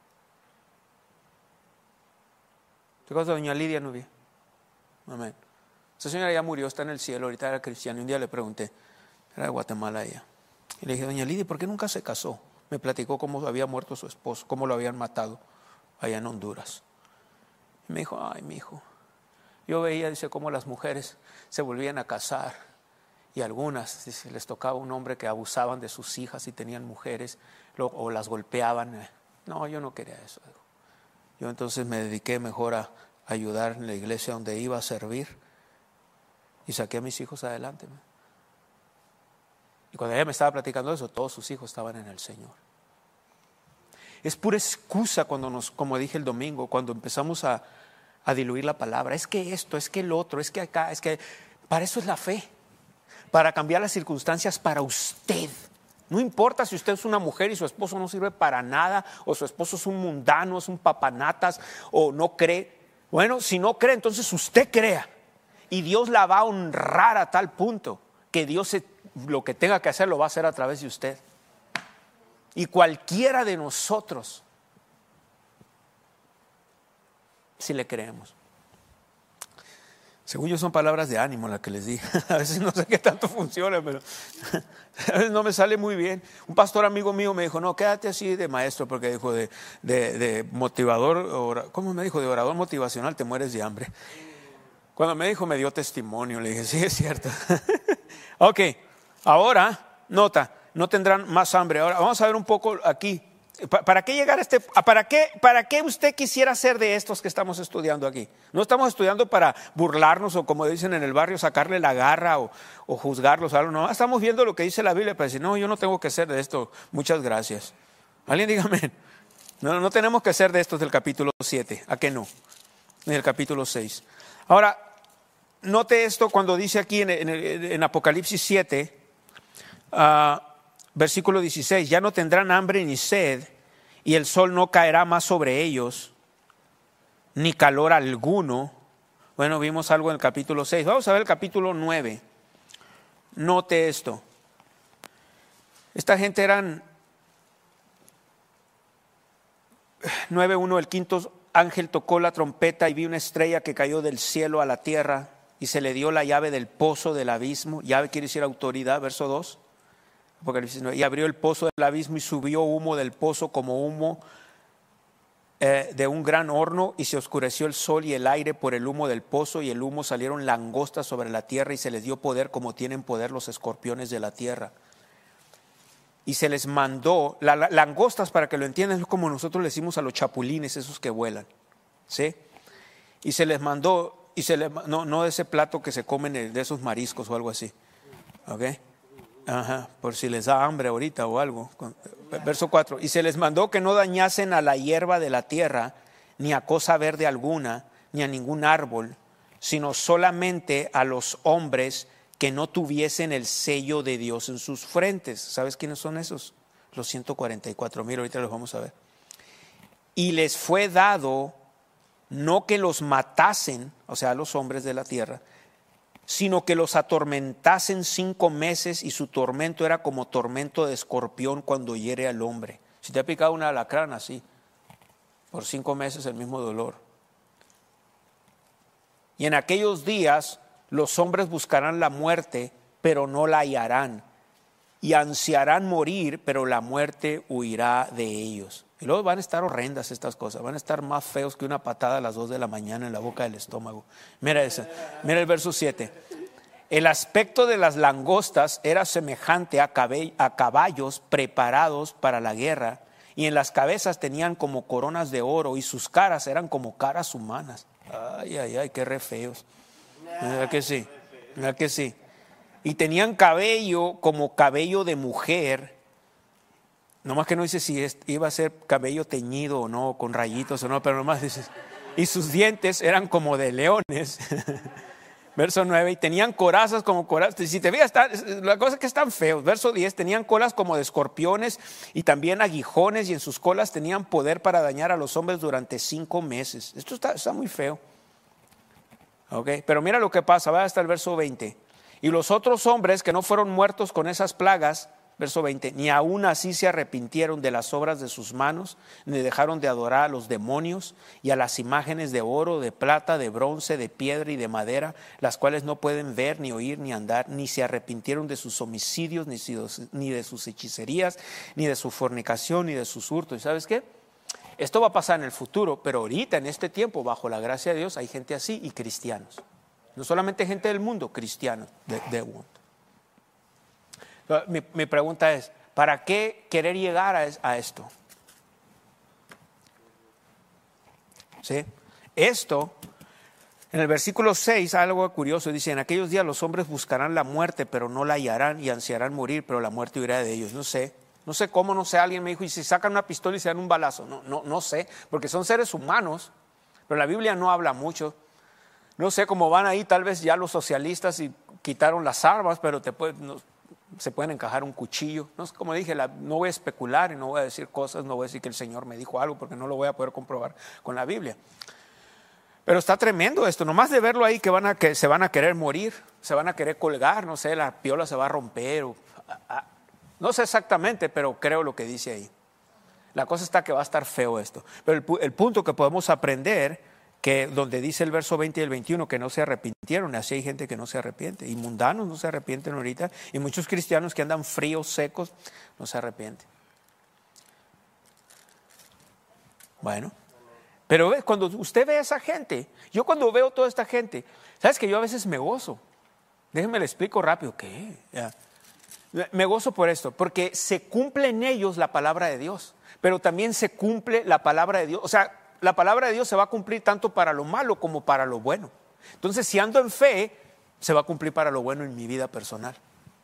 ¿Te acuerdas de doña Lidia Nubia? Amén. Esa señora ya murió, está en el cielo, ahorita era cristiana. Y un día le pregunté, era de Guatemala ella. Y le dije, doña Lidia, ¿por qué nunca se casó? Me platicó cómo había muerto su esposo, cómo lo habían matado allá en Honduras. Y me dijo, ay, mi hijo, yo veía, dice, cómo las mujeres se volvían a casar. Y algunas, dice, les tocaba un hombre que abusaban de sus hijas y tenían mujeres, o las golpeaban. No, yo no quería eso. Yo entonces me dediqué mejor a ayudar en la iglesia donde iba a servir y saqué a mis hijos adelante. Y cuando ella me estaba platicando eso, todos sus hijos estaban en el Señor. Es pura excusa como dije el domingo, cuando empezamos a diluir la palabra. Es que esto, es que el otro, es que acá, es que para eso es la fe. Para cambiar las circunstancias para usted. No importa si usted es una mujer y su esposo no sirve para nada, o su esposo es un mundano, es un papanatas, o no cree. Bueno, si no cree, entonces usted crea. Y Dios la va a honrar a tal punto que Dios lo que tenga que hacer lo va a hacer a través de usted. Y cualquiera de nosotros, si le creemos. Según yo son palabras de ánimo las que les di. A veces no sé qué tanto funciona, pero a veces no me sale muy bien. Un pastor amigo mío me dijo, no, quédate así de maestro, porque dijo de motivador, ¿cómo me dijo? De orador motivacional te mueres de hambre. Cuando me dijo me dio testimonio, le dije, sí, es cierto. Ok, ahora, nota, no tendrán más hambre. Ahora vamos a ver un poco aquí. ¿Para qué llegar a para qué usted quisiera ser de estos que estamos estudiando aquí? No estamos estudiando para burlarnos o, como dicen en el barrio, sacarle la garra o juzgarlos. No, estamos viendo lo que dice la Biblia para decir, no, yo no tengo que ser de esto. Muchas gracias. Alguien dígame. No tenemos que ser de estos del capítulo 7. ¿A qué no? En el capítulo 6. Ahora, note esto cuando dice aquí en Apocalipsis 7, versículo 16, ya no tendrán hambre ni sed, y el sol no caerá más sobre ellos, ni calor alguno. Bueno, vimos algo en el capítulo 6. Vamos a ver el capítulo 9. Note esto. Esta gente eran 9:1, el quinto ángel tocó la trompeta y vi una estrella que cayó del cielo a la tierra y se le dio la llave del pozo del abismo. Llave quiere decir autoridad, verso 2. Apocalipsis 9. Y abrió el pozo del abismo y subió humo del pozo como humo de un gran horno, y se oscureció el sol y el aire por el humo del pozo, y el humo salieron langostas sobre la tierra, y se les dio poder como tienen poder los escorpiones de la tierra. Y se les mandó, langostas, para que lo entiendan, es como nosotros le decimos a los chapulines, esos que vuelan, ¿sí? Y se les mandó, no de ese plato que se comen de esos mariscos o algo así, ¿ok? Ajá, por si les da hambre ahorita o algo. Verso 4, y se les mandó que no dañasen a la hierba de la tierra, ni a cosa verde alguna, ni a ningún árbol, sino solamente a los hombres que no tuviesen el sello de Dios en sus frentes. ¿Sabes quiénes son esos? Los 144,000, ahorita los vamos a ver. Y les fue dado no que los matasen, o sea, a los hombres de la tierra, sino que los atormentasen 5 meses, y su tormento era como tormento de escorpión cuando hiere al hombre. Si te ha picado una alacrán así, por 5 meses el mismo dolor. Y en aquellos días los hombres buscarán la muerte, pero no la hallarán, y ansiarán morir, pero la muerte huirá de ellos. Y luego van a estar horrendas estas cosas, van a estar más feos que una patada a las 2 de la mañana en la boca del estómago. Mira eso, mira el verso 7. El aspecto de las langostas era semejante a caballos preparados para la guerra, y en las cabezas tenían como coronas de oro, y sus caras eran como caras humanas. Ay, ay, ay, qué re feos. ¿Verdad que sí? ¿Verdad que sí? Y tenían cabello como cabello de mujer. Nomás que no dice si iba a ser cabello teñido o no, con rayitos o no, pero nomás dice, y sus dientes eran como de leones. Verso 9, y tenían corazas como corazas. Si te fijas, la cosa es que están feos. Verso 10, tenían colas como de escorpiones y también aguijones, y en sus colas tenían poder para dañar a los hombres durante 5 meses. Esto está muy feo. Okay. Pero mira lo que pasa, va hasta el verso 20. Y los otros hombres que no fueron muertos con esas plagas, verso 20, ni aún así se arrepintieron de las obras de sus manos, ni dejaron de adorar a los demonios y a las imágenes de oro, de plata, de bronce, de piedra y de madera, las cuales no pueden ver, ni oír, ni andar, ni se arrepintieron de sus homicidios, ni de sus hechicerías, ni de su fornicación, ni de sus hurtos. ¿Y sabes qué? Esto va a pasar en el futuro, pero ahorita, en este tiempo, bajo la gracia de Dios, hay gente así y cristianos. No solamente gente del mundo, cristianos de mundo. Mi pregunta es, ¿para qué querer llegar a esto? ¿Sí? Esto, en el versículo 6, algo curioso, dice, en aquellos días los hombres buscarán la muerte, pero no la hallarán, y ansiarán morir, pero la muerte huirá de ellos. No sé cómo, no sé, alguien me dijo, y si sacan una pistola y se dan un balazo. No sé, porque son seres humanos, pero la Biblia no habla mucho. No sé cómo van ahí, tal vez ya los socialistas y quitaron las armas, pero se pueden encajar un cuchillo. No sé, como dije, no voy a especular y no voy a decir cosas, no voy a decir que el Señor me dijo algo, porque no lo voy a poder comprobar con la Biblia. Pero está tremendo esto, nomás de verlo ahí que se van a querer morir, se van a querer colgar, no sé, la piola se va a romper. No sé exactamente, pero creo lo que dice ahí. La cosa está que va a estar feo esto. Pero el punto que podemos aprender, que donde dice el verso 20 y el 21 que no se arrepintieron, así hay gente que no se arrepiente, y mundanos no se arrepienten ahorita, y muchos cristianos que andan fríos, secos, no se arrepienten. Bueno, pero cuando usted ve a esa gente, yo cuando veo toda esta gente, ¿sabes que yo a veces me gozo? Déjenme le explico rápido. ¿Qué? Ya. Me gozo por esto, porque se cumple en ellos la palabra de Dios, pero también se cumple la palabra de Dios. O sea, la palabra de Dios se va a cumplir tanto para lo malo como para lo bueno. Entonces, si ando en fe, se va a cumplir para lo bueno en mi vida personal.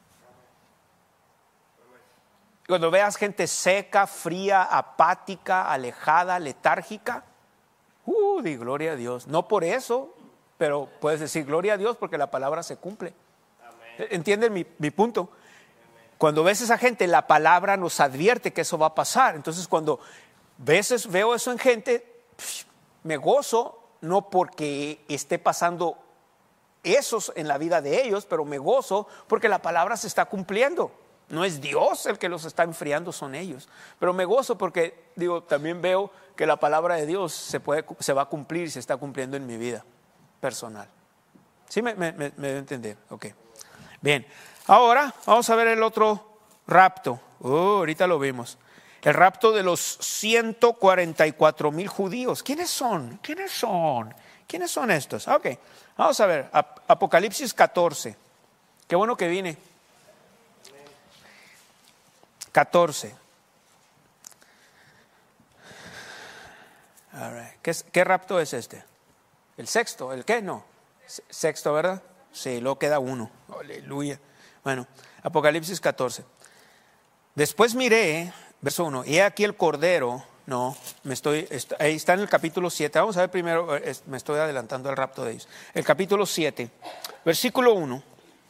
Cuando veas gente seca, fría, apática, alejada, letárgica, di gloria a Dios. No por eso, pero puedes decir gloria a Dios porque la palabra se cumple. ¿Entienden mi punto? Cuando ves a esa gente, la palabra nos advierte que eso va a pasar. Entonces, cuando veo eso en gente, me gozo, no porque esté pasando eso en la vida de ellos, pero me gozo porque la palabra se está cumpliendo. No es Dios el que los está enfriando, son ellos. Pero me gozo porque, también veo que la palabra de Dios se va a cumplir y se está cumpliendo en mi vida personal. ¿Sí me debe entender? Ok. Bien, ahora vamos a ver el otro rapto. Ahorita lo vimos. El rapto de los 144,000 judíos. ¿Quiénes son? ¿Quiénes son estos? Ok, vamos a ver. Apocalipsis 14. Qué bueno que vine. 14. All right. ¿Qué rapto es este? ¿El sexto? ¿El qué? No. Sexto, ¿verdad? Sí, luego queda uno. Aleluya. Bueno, Apocalipsis 14. Después miré, verso 1, y he aquí el Cordero. No, ahí está en el capítulo 7. Vamos a ver primero, me estoy adelantando al rapto de ellos. El capítulo 7, versículo 1,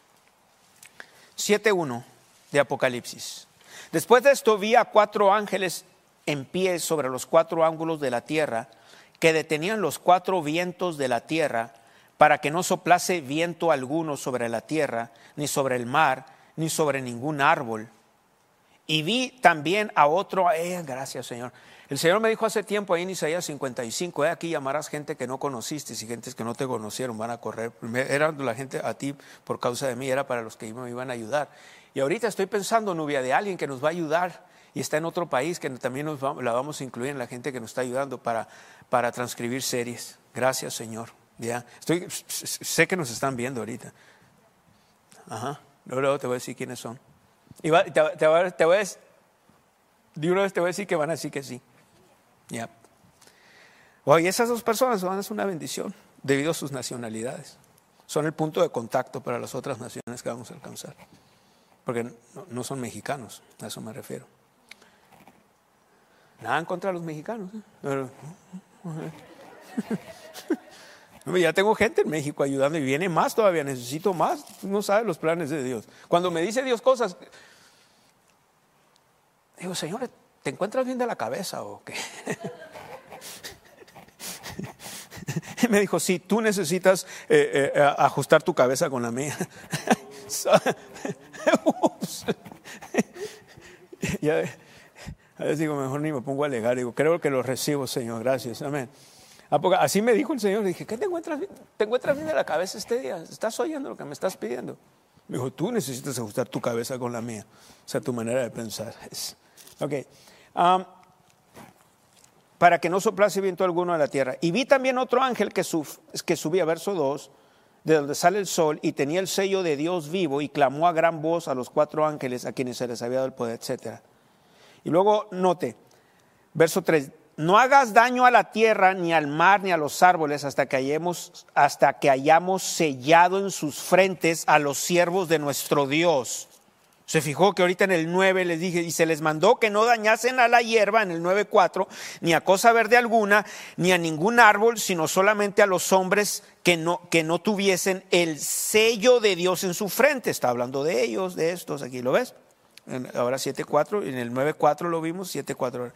7:1 de Apocalipsis. Después de esto vi a 4 ángeles en pie sobre los 4 ángulos de la tierra, que detenían los 4 vientos de la tierra para que no soplase viento alguno sobre la tierra, ni sobre el mar, ni sobre ningún árbol. Y vi también a otro, gracias Señor. El Señor me dijo hace tiempo ahí en Isaías 55, aquí llamarás gente que no conociste y gentes que no te conocieron van a correr. Era la gente a ti por causa de mí, era para los que me iban a ayudar. Y ahorita estoy pensando, Nubia, de alguien que nos va a ayudar y está en otro país que también la vamos a incluir en la gente que nos está ayudando para transcribir series. Gracias Señor. Ya, sé que nos están viendo ahorita. Ajá. Luego te voy a decir quiénes son. Y de una vez te voy a decir que van a decir que sí. Ya. Y esas dos personas van a ser una bendición debido a sus nacionalidades. Son el punto de contacto para las otras naciones que vamos a alcanzar. Porque no son mexicanos, a eso me refiero. Nada en contra de los mexicanos. Pero, ya tengo gente en México ayudando y viene más todavía, necesito más. No sabe los planes de Dios. Cuando me dice Dios cosas, digo, Señor, ¿te encuentras bien de la cabeza o qué? Me dijo, sí, tú necesitas ajustar tu cabeza con la mía. Ya, a veces digo, mejor ni me pongo a alegar. Digo, creo que lo recibo, Señor, gracias, amén. Así me dijo el Señor, dije, ¿qué te encuentras bien? ¿Te encuentras bien de la cabeza este día? ¿Estás oyendo lo que me estás pidiendo? Me dijo, tú necesitas ajustar tu cabeza con la mía, o sea, tu manera de pensar. Ok, para que no soplase viento alguno a la tierra. Y vi también otro ángel que subía, verso 2, de donde sale el sol, y tenía el sello de Dios vivo, y clamó a gran voz a los 4 ángeles a quienes se les había dado el poder, etc. Y luego note, verso 3, no hagas daño a la tierra, ni al mar, ni a los árboles, hasta que hayamos sellado en sus frentes a los siervos de nuestro Dios. Se fijó que ahorita en el 9 les dije, y se les mandó que no dañasen a la hierba, en el 9:4, ni a cosa verde alguna, ni a ningún árbol, sino solamente a los hombres que no tuviesen el sello de Dios en su frente. Está hablando de ellos, de estos, aquí lo ves. Ahora 7:4, en el 9:4 lo vimos, 7:4.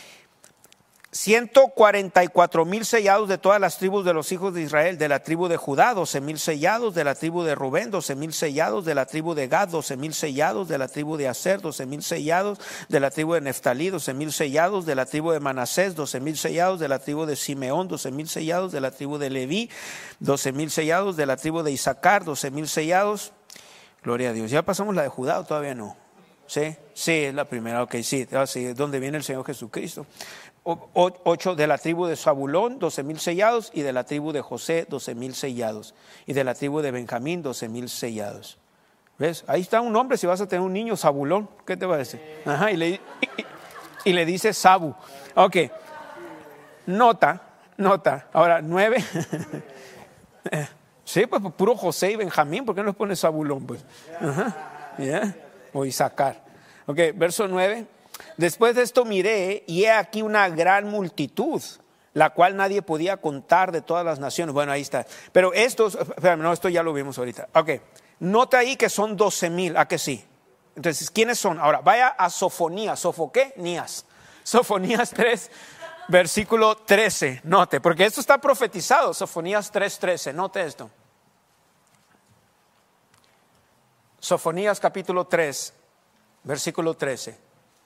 144,000 sellados de todas las tribus de los hijos de Israel, de la tribu de Judá, 12,000 sellados, de la tribu de Rubén, 12,000 sellados, de la tribu de Gad, 12,000 sellados, de la tribu de Aser, 12,000 sellados, de la tribu de Neftalí, 12,000 sellados, de la tribu de Manasés, 12,000 sellados, de la tribu de Simeón, 12,000 sellados, de la tribu de Leví, 12,000 sellados, de la tribu de Isaacar, 12,000 sellados. Gloria a Dios. ¿Ya pasamos la de Judá o todavía no? Sí, es la primera, ok, sí, donde viene el Señor Jesucristo. 8 de la tribu de Zabulón, 12,000 sellados, y de la tribu de José, 12,000 sellados, y de la tribu de Benjamín, 12,000 sellados. ¿Ves? Ahí está un hombre, si vas a tener un niño, Zabulón, ¿qué te parece? Ajá, y le dice Sabu. Ok, nota, ahora 9. Sí, pues puro José y Benjamín, ¿por qué no les pone Zabulón? Pues? Ajá, yeah. O Isaacar. Ok, verso 9. Después de esto miré, y he aquí una gran multitud, la cual nadie podía contar, de todas las naciones. Bueno, ahí está. Pero esto ya lo vimos ahorita. Ok, nota ahí que son 12,000, ¿a que sí? Entonces, ¿quiénes son? Ahora, vaya a Sofonías. ¿Sofonías? Sofonías 3, versículo 13. Note, porque esto está profetizado. Sofonías 3:13, note esto. Sofonías capítulo 3, versículo 13.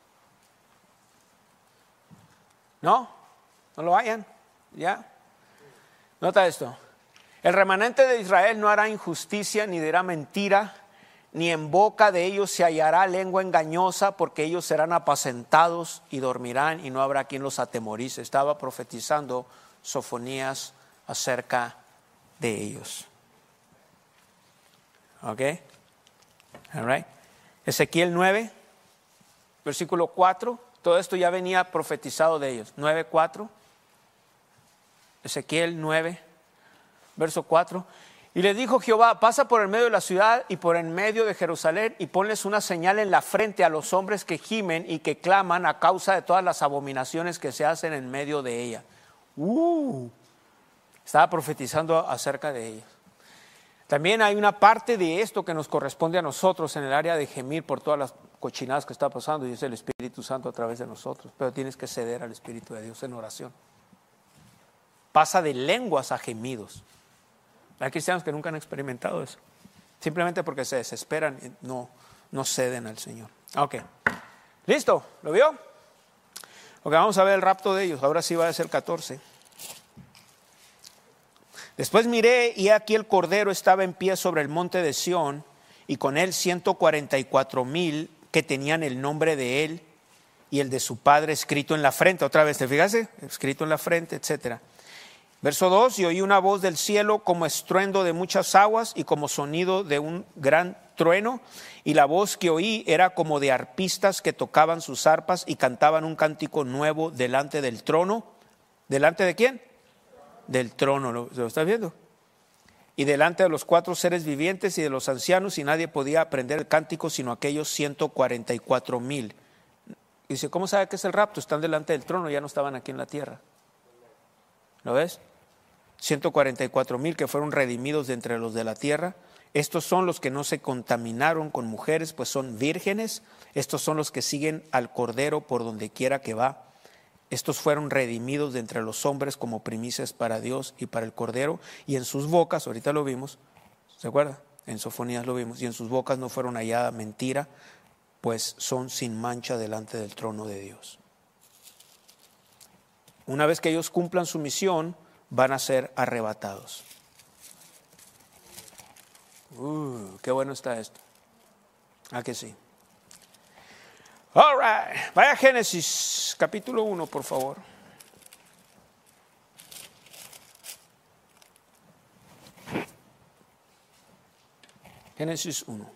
¿No lo hayan? ¿Ya? Nota esto. El remanente de Israel no hará injusticia, ni dirá mentira, ni en boca de ellos se hallará lengua engañosa, porque ellos serán apacentados y dormirán, y no habrá quien los atemorice. Estaba profetizando Sofonías acerca de ellos. ¿Ok? All right. Ezequiel 9, versículo 4. Todo esto ya venía profetizado de ellos. 9:4. Ezequiel 9, verso 4. Y le dijo Jehová: pasa por el medio de la ciudad y por en medio de Jerusalén, y ponles una señal en la frente a los hombres que gimen y que claman a causa de todas las abominaciones que se hacen en medio de ella. Estaba profetizando acerca de ellos. También hay una parte de esto que nos corresponde a nosotros en el área de gemir por todas las cochinadas que está pasando, y es el Espíritu Santo a través de nosotros. Pero tienes que ceder al Espíritu de Dios en oración. Pasa de lenguas a gemidos. Hay cristianos que nunca han experimentado eso. Simplemente porque se desesperan y no ceden al Señor. Ok. ¿Listo? ¿Lo vio? Ok, vamos a ver el rapto de ellos. Ahora sí va a ser 14. Después miré y aquí el Cordero estaba en pie sobre el monte de Sión y con él 144,000 que tenían el nombre de él y el de su padre escrito en la frente. Otra vez, ¿te fijaste? Escrito en la frente, etcétera. Verso 2, y oí una voz del cielo como estruendo de muchas aguas y como sonido de un gran trueno, y la voz que oí era como de arpistas que tocaban sus arpas y cantaban un cántico nuevo delante del trono. ¿Delante de quién? Del trono, ¿lo estás viendo? Y delante de los 4 seres vivientes y de los ancianos, y nadie podía aprender el cántico sino aquellos 144,000. Dice, ¿cómo sabe que es el rapto? Están delante del trono, ya no estaban aquí en la tierra. ¿Lo ves? 144,000 que fueron redimidos de entre los de la tierra. Estos son los que no se contaminaron con mujeres, pues son vírgenes. Estos son los que siguen al Cordero por donde quiera que va. Estos fueron redimidos de entre los hombres como primicias para Dios y para el Cordero. Y en sus bocas, ahorita lo vimos, ¿se acuerda? En Sofonías lo vimos. Y en sus bocas no fueron hallada mentira, pues son sin mancha delante del trono de Dios. Una vez que ellos cumplan su misión, van a ser arrebatados. Qué bueno está esto. ¿A que sí? All right. Vaya a Génesis, capítulo 1, por favor. Génesis 1.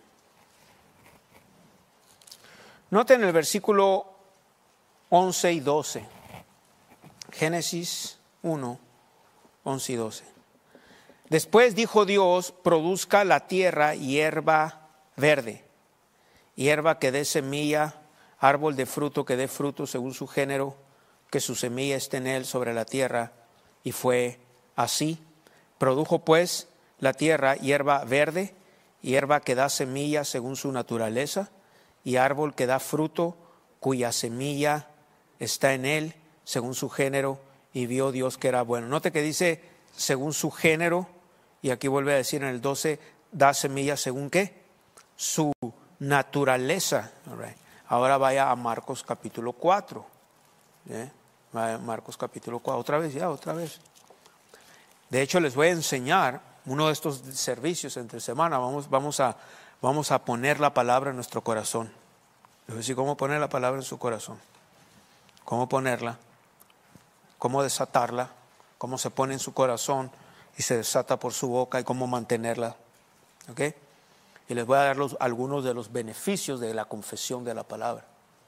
Noten el versículo 11 y 12. Génesis 1, 11 y 12. Después dijo Dios, produzca la tierra hierba verde, hierba que dé semilla, árbol de fruto que dé fruto según su género, que su semilla esté en él sobre la tierra. Y fue así. Produjo pues la tierra hierba verde, hierba que da semilla según su naturaleza, y árbol que da fruto, cuya semilla está en él, según su género, y vio Dios que era bueno. Note que dice según su género, y aquí vuelve a decir en el 12, da semilla según ¿qué? Su naturaleza. All right. Ahora vaya a Marcos capítulo 4. Vaya a Marcos capítulo 4. Otra vez. De hecho, les voy a enseñar uno de estos servicios entre semana. Vamos a poner la palabra en nuestro corazón. Les voy a decir cómo poner la palabra en su corazón. Cómo ponerla. Cómo desatarla. Cómo se pone en su corazón y se desata por su boca y cómo mantenerla. ¿Ok? Y les voy a dar algunos de los beneficios de la confesión de la palabra.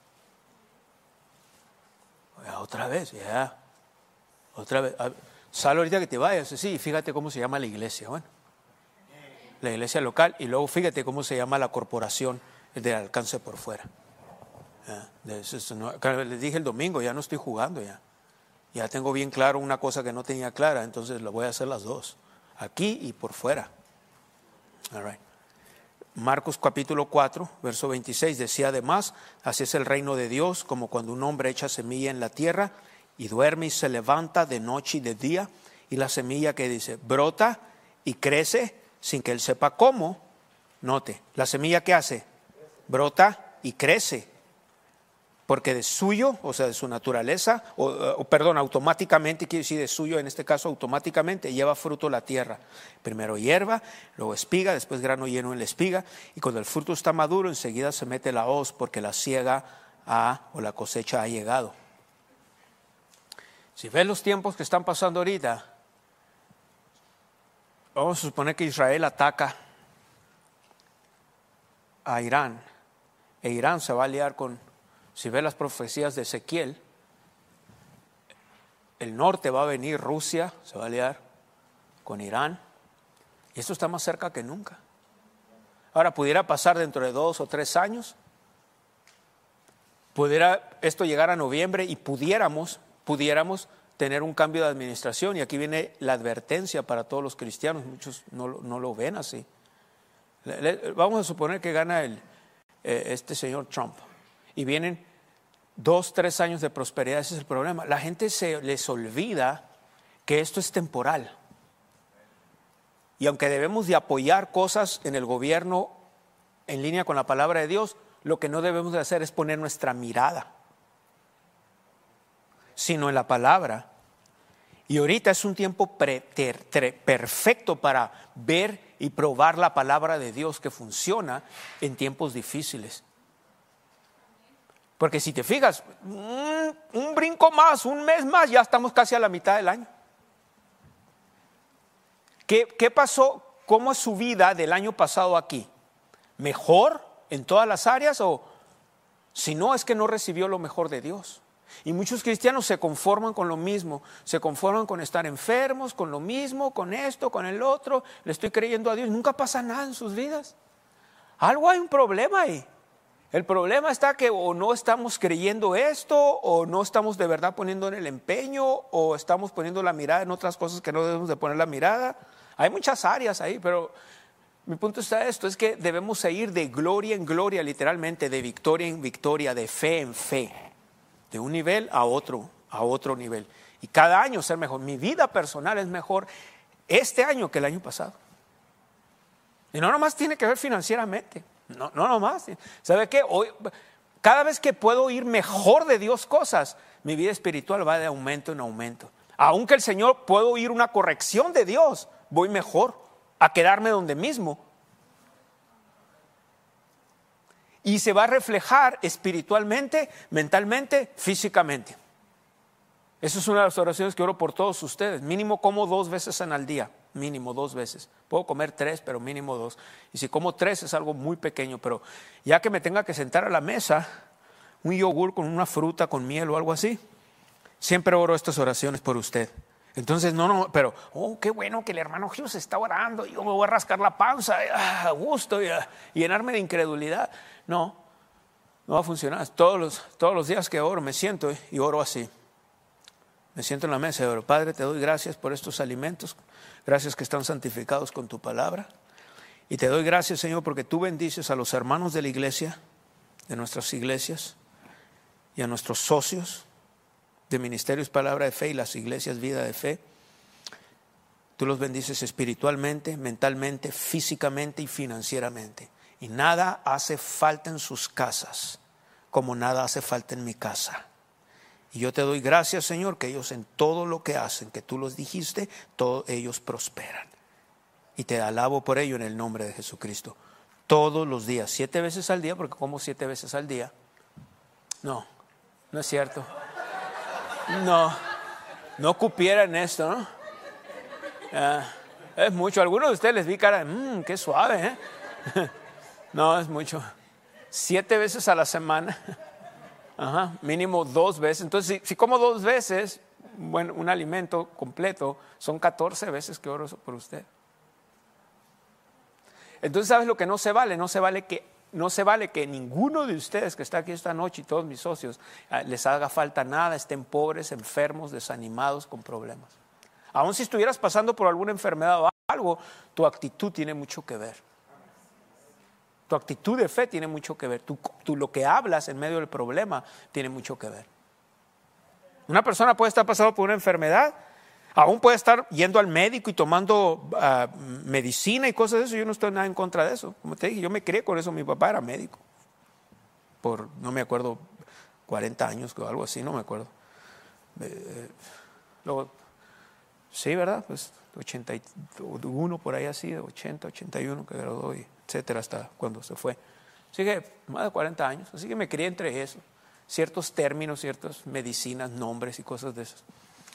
Otra vez. Sal ahorita que te vayas. Sí, fíjate cómo se llama la iglesia. Bueno, la iglesia local. Y luego fíjate cómo se llama la corporación de alcance por fuera. Les dije el domingo, ya no estoy jugando ya. Ya tengo bien claro una cosa que no tenía clara, entonces lo voy a hacer las dos, aquí y por fuera. All right. Marcos capítulo 4, verso 26, decía además, así es el reino de Dios, como cuando un hombre echa semilla en la tierra y duerme y se levanta de noche y de día, y la semilla que dice, brota y crece sin que él sepa cómo. Note, la semilla que hace, brota y crece. Porque de suyo, o sea, de su naturaleza, automáticamente, quiere decir de suyo, en este caso automáticamente, lleva fruto la tierra. Primero hierba, luego espiga, después grano lleno en la espiga, y cuando el fruto está maduro, enseguida se mete la hoz, porque la siega o la cosecha ha llegado. Si ves los tiempos que están pasando ahorita, vamos a suponer que Israel ataca a Irán, e Irán se va a aliar con... Si ves las profecías de Ezequiel, el norte va a venir, Rusia se va a aliar con Irán, y esto está más cerca que nunca. Ahora, pudiera pasar dentro de 2 o 3 años, pudiera esto llegar a noviembre y pudiéramos tener un cambio de administración, y aquí viene la advertencia para todos los cristianos, muchos no lo ven así. Vamos a suponer que gana este señor Trump, y vienen 2, 3 años de prosperidad. Ese es el problema. La gente les olvida que esto es temporal. Y aunque debemos de apoyar cosas en el gobierno en línea con la palabra de Dios, lo que no debemos de hacer es poner nuestra mirada, sino en la palabra. Y ahorita es un tiempo perfecto para ver y probar la palabra de Dios que funciona en tiempos difíciles. Porque si te fijas, un brinco más, un mes más, ya estamos casi a la mitad del año. ¿Qué pasó? ¿Cómo es su vida del año pasado aquí? ¿Mejor en todas las áreas o si no es que no recibió lo mejor de Dios? Y muchos cristianos se conforman con lo mismo, se conforman con estar enfermos, con lo mismo, con esto, con el otro. Le estoy creyendo a Dios, nunca pasa nada en sus vidas. Algo hay un problema ahí. El problema está que o no estamos creyendo esto, o no estamos de verdad poniendo en el empeño, o estamos poniendo la mirada en otras cosas que no debemos de poner la mirada. Hay muchas áreas ahí, pero mi punto está esto, es que debemos ir de gloria en gloria, literalmente, de victoria en victoria, de fe en fe, de un nivel a otro nivel. Y cada año ser mejor. Mi vida personal es mejor este año que el año pasado. Y no nomás tiene que ver financieramente. No nomás. ¿Sabe qué? Hoy, cada vez que puedo oír mejor de Dios cosas, mi vida espiritual va de aumento en aumento. Aunque el Señor puedo oír una corrección de Dios, voy mejor a quedarme donde mismo. Y se va a reflejar espiritualmente, mentalmente, físicamente. Esa es una de las oraciones que oro por todos ustedes. Mínimo como 2 veces al día. Mínimo 2 veces. Puedo comer 3, pero mínimo 2. Y si como 3 es algo muy pequeño. Pero ya que me tenga que sentar a la mesa, un yogur con una fruta, con miel o algo así, siempre oro estas oraciones por usted. Entonces, pero, qué bueno que el hermano Hughes está orando. Yo me voy a rascar la panza, a gusto, y llenarme de incredulidad. No va a funcionar. Todos los días que oro me siento y oro así. Me siento en la mesa y oro: Padre, te doy gracias por estos alimentos. Gracias que están santificados con tu palabra. Y te doy gracias, Señor, porque tú bendices a los hermanos de la iglesia, de nuestras iglesias, y a nuestros socios de Ministerios Palabra de Fe y las iglesias Vida de Fe. Tú los bendices espiritualmente, mentalmente, físicamente y financieramente. Y nada hace falta en sus casas como nada hace falta en mi casa. Y yo te doy gracias, Señor, que ellos en todo lo que hacen, que tú los dijiste, todos ellos prosperan. Y te alabo por ello en el nombre de Jesucristo. Todos los días, 7 veces al día, porque como 7 veces al día. No es cierto. No cupiera en esto, ¿no? Es mucho. Algunos de ustedes les vi cara, qué suave, ¿eh? No, es mucho. 7 veces a la semana. Mínimo 2 veces. Entonces, si como 2 veces, bueno, un alimento completo, son 14 veces que oro por usted. Entonces, ¿sabes lo que no se vale? No se vale que ninguno de ustedes que está aquí esta noche y todos mis socios les haga falta nada, estén pobres, enfermos, desanimados, con problemas. Aun si estuvieras pasando por alguna enfermedad o algo, tu actitud tiene mucho que ver. Tu actitud de fe tiene mucho que ver. Tú lo que hablas en medio del problema tiene mucho que ver. Una persona puede estar pasando por una enfermedad, aún puede estar yendo al médico y tomando medicina y cosas de eso. Yo no estoy nada en contra de eso. Como te dije, yo me crié con eso. Mi papá era médico. No me acuerdo, 40 años o algo así, no me acuerdo. Luego, sí, ¿verdad? Pues 81 por ahí así, 80, 81 que graduó, etcétera, hasta cuando se fue. Así que más de 40 años. Así que me crié entre eso. Ciertos términos, ciertas medicinas, nombres y cosas de esas.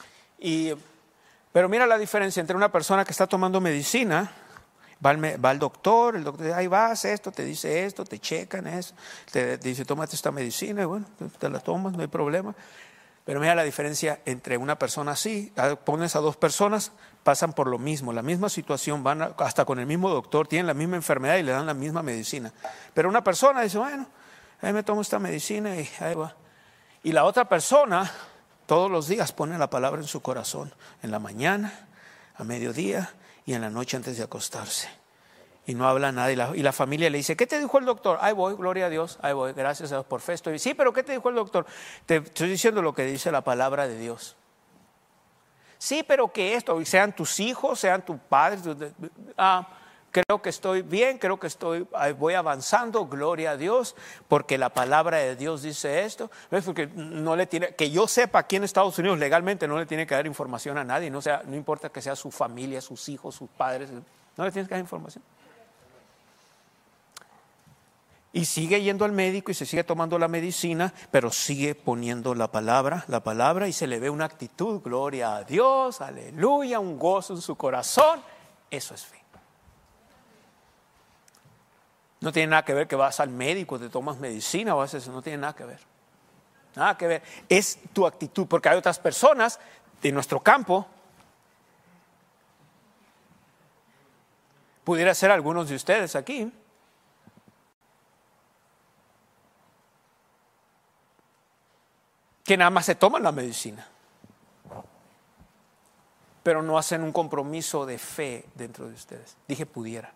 Pero mira la diferencia entre una persona que está tomando medicina, va al doctor, el doctor dice, ahí vas, esto, te dice esto, te checan eso, te dice, tómate esta medicina, y bueno, te la tomas, no hay problema. Pero mira la diferencia entre una persona así, pones a 2 personas, pasan por lo mismo, la misma situación, van hasta con el mismo doctor, tienen la misma enfermedad y le dan la misma medicina. Pero una persona dice, bueno, ahí me tomo esta medicina y ahí va. Y la otra persona todos los días pone la palabra en su corazón, en la mañana, a mediodía y en la noche antes de acostarse. Y no habla nada y la familia le dice, ¿qué te dijo el doctor? Ahí voy, gloria a Dios, ahí voy, gracias a Dios por fe estoy. Sí, pero ¿qué te dijo el doctor? Te estoy diciendo lo que dice la palabra de Dios. Sí, pero que esto, sean tus hijos, sean tus padres, creo que estoy bien, creo que voy avanzando, gloria a Dios, porque la palabra de Dios dice esto. ¿Ves? Porque que yo sepa, aquí en Estados Unidos legalmente no le tiene que dar información a nadie, no importa que sea su familia, sus hijos, sus padres, no le tienes que dar información. Y sigue yendo al médico y se sigue tomando la medicina, pero sigue poniendo la palabra, y se le ve una actitud, gloria a Dios, aleluya, un gozo en su corazón. Eso es fe. No tiene nada que ver que vas al médico, te tomas medicina o haces eso, no tiene nada que ver. Nada que ver. Es tu actitud, porque hay otras personas de nuestro campo, pudiera ser algunos de ustedes aquí, que nada más se toman la medicina, pero no hacen un compromiso de fe dentro de ustedes. Dije pudiera.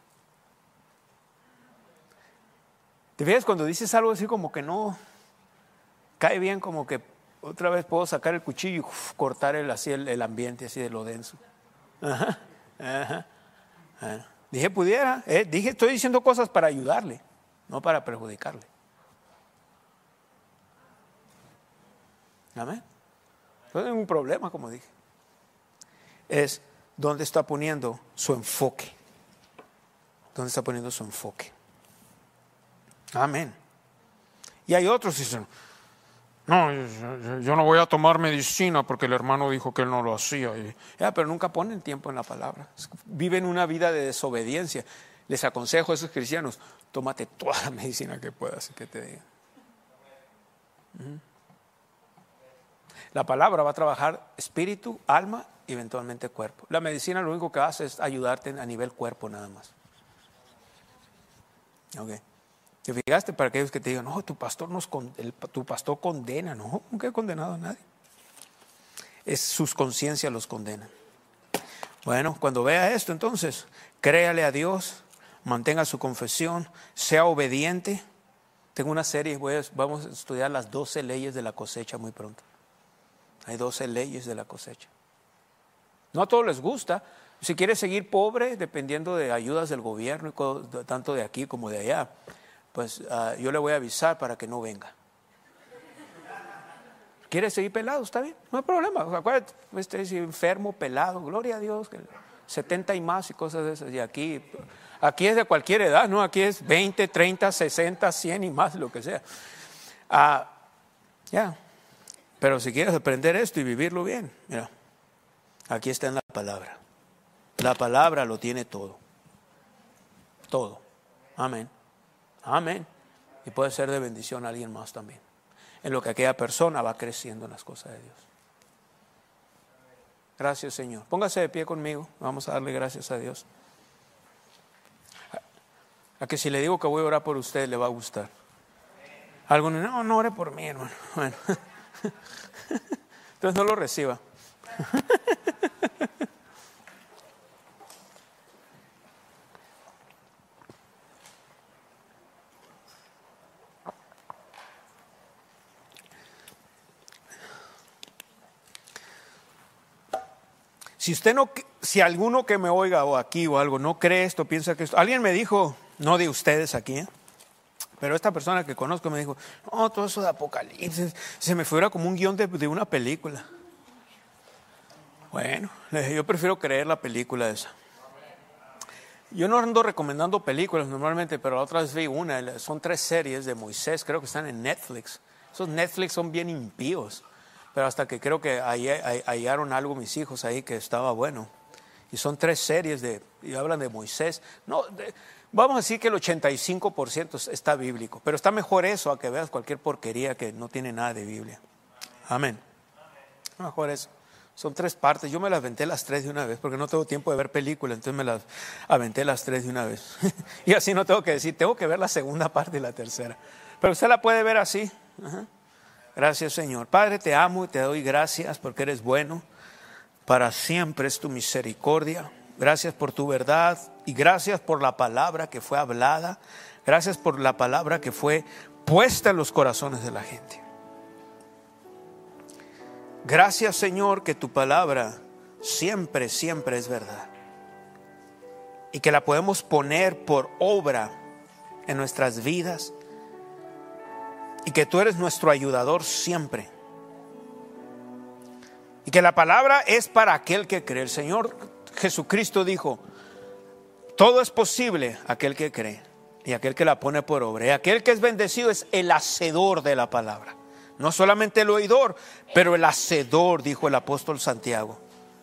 ¿Te fijas cuando dices algo así como que no cae bien, como que otra vez puedo sacar el cuchillo y cortar el ambiente así de lo denso? Dije pudiera, estoy diciendo cosas para ayudarle, no para perjudicarle. Amén. No hay ningún problema, como dije. Es dónde está poniendo su enfoque. ¿Dónde está poniendo su enfoque? Amén. Y hay otros que dicen, no, yo no voy a tomar medicina porque el hermano dijo que él no lo hacía. Pero nunca ponen tiempo en la palabra. Viven una vida de desobediencia. Les aconsejo a esos cristianos, tómate toda la medicina que puedas y que te digan. La palabra va a trabajar espíritu, alma y eventualmente cuerpo. La medicina lo único que hace es ayudarte a nivel cuerpo nada más. Okay. ¿Te fijaste? Para aquellos que te digan, no, tu pastor condena. No, nunca he condenado a nadie. Sus conciencias los condenan. Bueno, cuando vea esto, entonces, créale a Dios, mantenga su confesión, sea obediente. Tengo una serie, vamos a estudiar las 12 leyes de la cosecha muy pronto. Hay 12 leyes de la cosecha. No a todos les gusta. Si quiere seguir pobre, dependiendo de ayudas del gobierno, tanto de aquí como de allá, pues yo le voy a avisar para que no venga. ¿Quiere seguir pelado? Está bien, no hay problema. Acuérdate, usted es enfermo, pelado, gloria a Dios, 70 y más y cosas de esas. Y aquí es de cualquier edad, ¿no? Aquí es 20, 30, 60, 100 y más, lo que sea. Pero si quieres aprender esto y vivirlo bien, mira, aquí está en la palabra. La palabra lo tiene todo. Todo. Amén. Amén. Y puede ser de bendición a alguien más también. En lo que aquella persona va creciendo en las cosas de Dios. Gracias, Señor. Póngase de pie conmigo. Vamos a darle gracias a Dios. A que si le digo que voy a orar por usted, le va a gustar. Algunos, no ore por mí, hermano. Bueno. Entonces no lo reciba. Si alguno que me oiga o aquí o algo no cree esto, piensa que esto. Alguien me dijo, no de ustedes aquí, pero esta persona que conozco me dijo, no, todo eso de Apocalipsis, se me fuera como un guión de una película. Bueno, yo prefiero creer la película esa. Yo no ando recomendando películas normalmente, pero la otra vez vi son 3 series de Moisés, creo que están en Netflix. Esos Netflix son bien impíos, pero hasta que creo que hallaron algo mis hijos ahí que estaba bueno. Y son 3 series y hablan de Moisés. Vamos a decir que el 85% está bíblico, pero está mejor eso a que veas cualquier porquería que no tiene nada de Biblia. Amén. Mejor eso. Son 3 partes. Yo me las aventé las 3 de una vez porque no tengo tiempo de ver películas, entonces me las aventé las 3 de una vez. Y así no tengo que decir, tengo que ver la segunda parte y la tercera. Pero usted la puede ver así. Ajá. Gracias, Señor. Padre, te amo y te doy gracias porque eres bueno. Para siempre es tu misericordia. Gracias por tu verdad y gracias por la palabra que fue hablada. Gracias por la palabra que fue puesta en los corazones de la gente. Gracias, Señor, que tu palabra siempre, siempre es verdad. Y que la podemos poner por obra en nuestras vidas. Y que tú eres nuestro ayudador siempre. Y que la palabra es para aquel que cree. El Señor Jesucristo dijo: todo es posible a aquel que cree y aquel que la pone por obra. Y aquel que es bendecido es el hacedor de la palabra. No solamente el oidor, pero el hacedor, dijo el apóstol Santiago.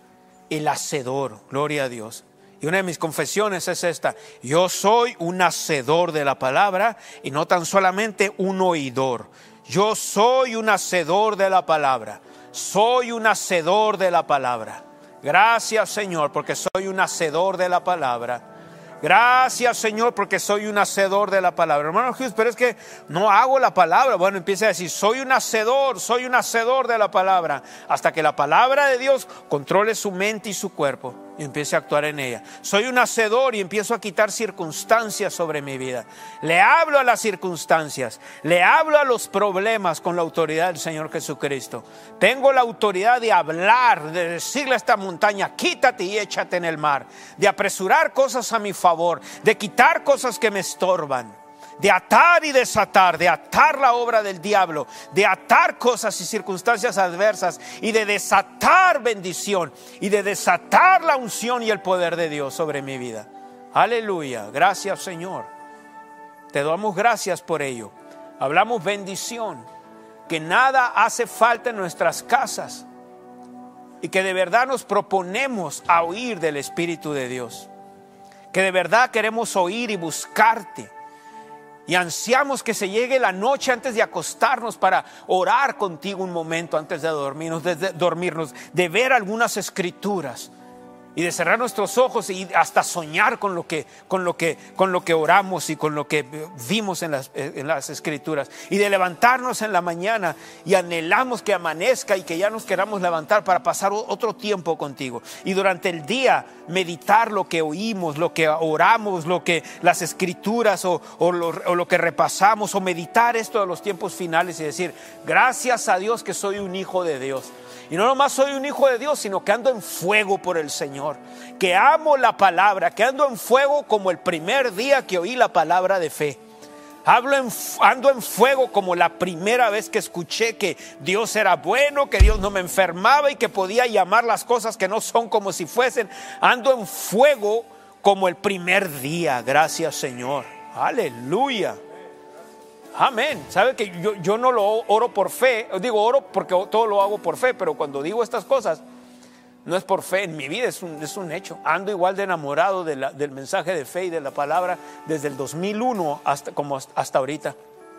El hacedor, gloria a Dios. Y una de mis confesiones es esta: yo soy un hacedor de la palabra y no tan solamente un oidor. Yo soy un hacedor de la palabra. Soy un hacedor de la palabra. Gracias, Señor, porque soy un hacedor de la palabra. Gracias, Señor, porque soy un hacedor de la palabra. Hermano Hughes, pero es que no hago la palabra. Bueno, empieza a decir: soy un hacedor de la palabra. Hasta que la palabra de Dios controle su mente y su cuerpo y empiece a actuar en ella. Soy un hacedor y empiezo a quitar circunstancias sobre mi vida. Le hablo a las circunstancias, le hablo a los problemas con la autoridad del Señor Jesucristo. Tengo la autoridad de hablar, de decirle a esta montaña: quítate y échate en el mar. De apresurar cosas a mi favor, de quitar cosas que me estorban. De atar y desatar, de atar la obra del diablo, de atar cosas y circunstancias adversas y de desatar bendición y de desatar la unción y el poder de Dios sobre mi vida. Aleluya, gracias, Señor. Te damos gracias por ello. Hablamos bendición, que nada hace falta en nuestras casas y que de verdad nos proponemos a oír del Espíritu de Dios. Que de verdad queremos oír y buscarte. Y ansiamos que se llegue la noche antes de acostarnos para orar contigo un momento antes de dormirnos, de ver algunas escrituras y de cerrar nuestros ojos y hasta soñar con lo que oramos y con lo que vimos en las escrituras, y de levantarnos en la mañana y anhelamos que amanezca y que ya nos queramos levantar para pasar otro tiempo contigo, y durante el día meditar lo que oímos, lo que oramos, lo que las escrituras o lo que repasamos, o meditar esto de los tiempos finales y decir: gracias a Dios que soy un hijo de Dios. Y no nomás soy un hijo de Dios, sino que ando en fuego por el Señor, que amo la palabra, que ando en fuego como el primer día que oí la palabra de fe. Ando en fuego como la primera vez que escuché que Dios era bueno, que Dios no me enfermaba y que podía llamar las cosas que no son como si fuesen. Ando en fuego como el primer día. Gracias, Señor. Aleluya. Amén. ¿Sabe que yo no lo oro por fe? Digo oro porque todo lo hago por fe, pero cuando digo estas cosas no es por fe. En mi vida es un hecho. Ando igual de enamorado del mensaje de fe y de la palabra desde el 2001 hasta ahorita.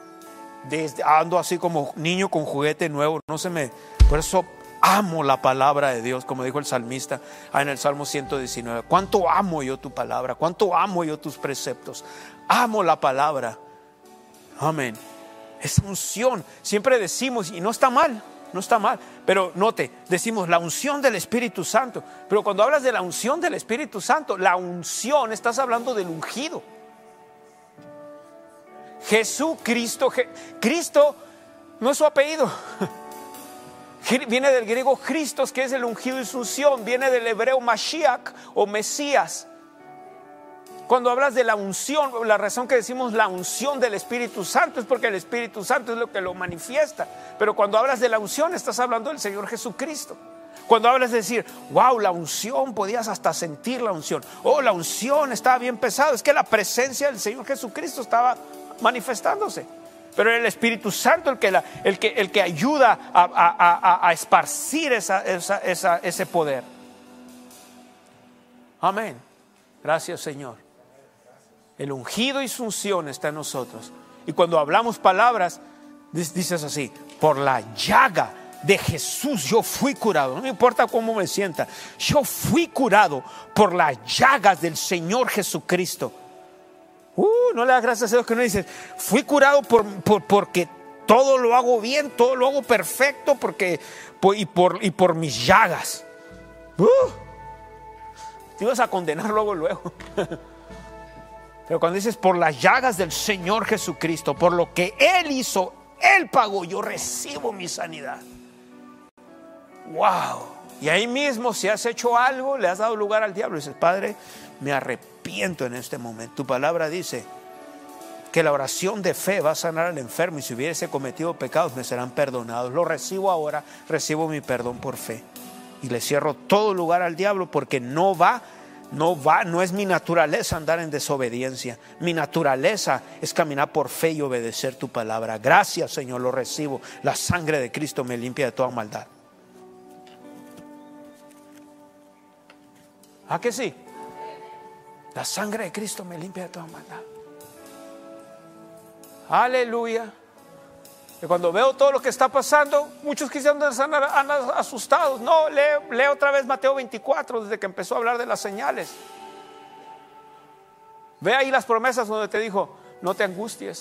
Ando así como niño con juguete nuevo. Por eso amo la palabra de Dios, como dijo el salmista en el Salmo 119. ¿Cuánto amo yo tu palabra? ¿Cuánto amo yo tus preceptos? Amo la palabra. Amén. Esa unción, siempre decimos, y no está mal, pero note, decimos la unción del Espíritu Santo. Pero cuando hablas de la unción del Espíritu Santo, la unción, estás hablando del ungido. Jesucristo, Cristo no es su apellido. Viene del griego Christos, que es el ungido, y su unción viene del hebreo Mashiach o Mesías. Cuando hablas de la unción, la razón que decimos la unción del Espíritu Santo es porque el Espíritu Santo es lo que lo manifiesta. Pero cuando hablas de la unción, estás hablando del Señor Jesucristo. Cuando hablas de decir: wow, la unción, podías hasta sentir la unción. Oh, la unción estaba bien pesado. Es que la presencia del Señor Jesucristo estaba manifestándose. Pero era el Espíritu Santo el que ayuda a esparcir ese poder. Amén. Gracias, Señor. El ungido y su unción está en nosotros. Y cuando hablamos palabras, dices así: por la llaga de Jesús yo fui curado. No me importa cómo me sienta, yo fui curado por las llagas del Señor Jesucristo. No le das gracias a Dios que no dices: fui curado porque todo lo hago bien, todo lo hago perfecto, y por mis llagas. Te ibas a condenar luego. Pero cuando dices: por las llagas del Señor Jesucristo, por lo que Él hizo, Él pagó, yo recibo mi sanidad. Wow. Y ahí mismo, si has hecho algo, le has dado lugar al diablo, y dices: Padre, me arrepiento en este momento. Tu palabra dice que la oración de fe va a sanar al enfermo, y si hubiese cometido pecados me serán perdonados. Lo recibo ahora, recibo mi perdón por fe, y le cierro todo lugar al diablo, porque no es mi naturaleza andar en desobediencia. Mi naturaleza es caminar por fe y obedecer tu palabra. Gracias, Señor, lo recibo. La sangre de Cristo me limpia de toda maldad. ¿Ah, que sí? La sangre de Cristo me limpia de toda maldad. Aleluya. Y cuando veo todo lo que está pasando, muchos quizás andan asustados. No, lee otra vez Mateo 24, desde que empezó a hablar de las señales. Ve ahí las promesas donde te dijo: no te angusties,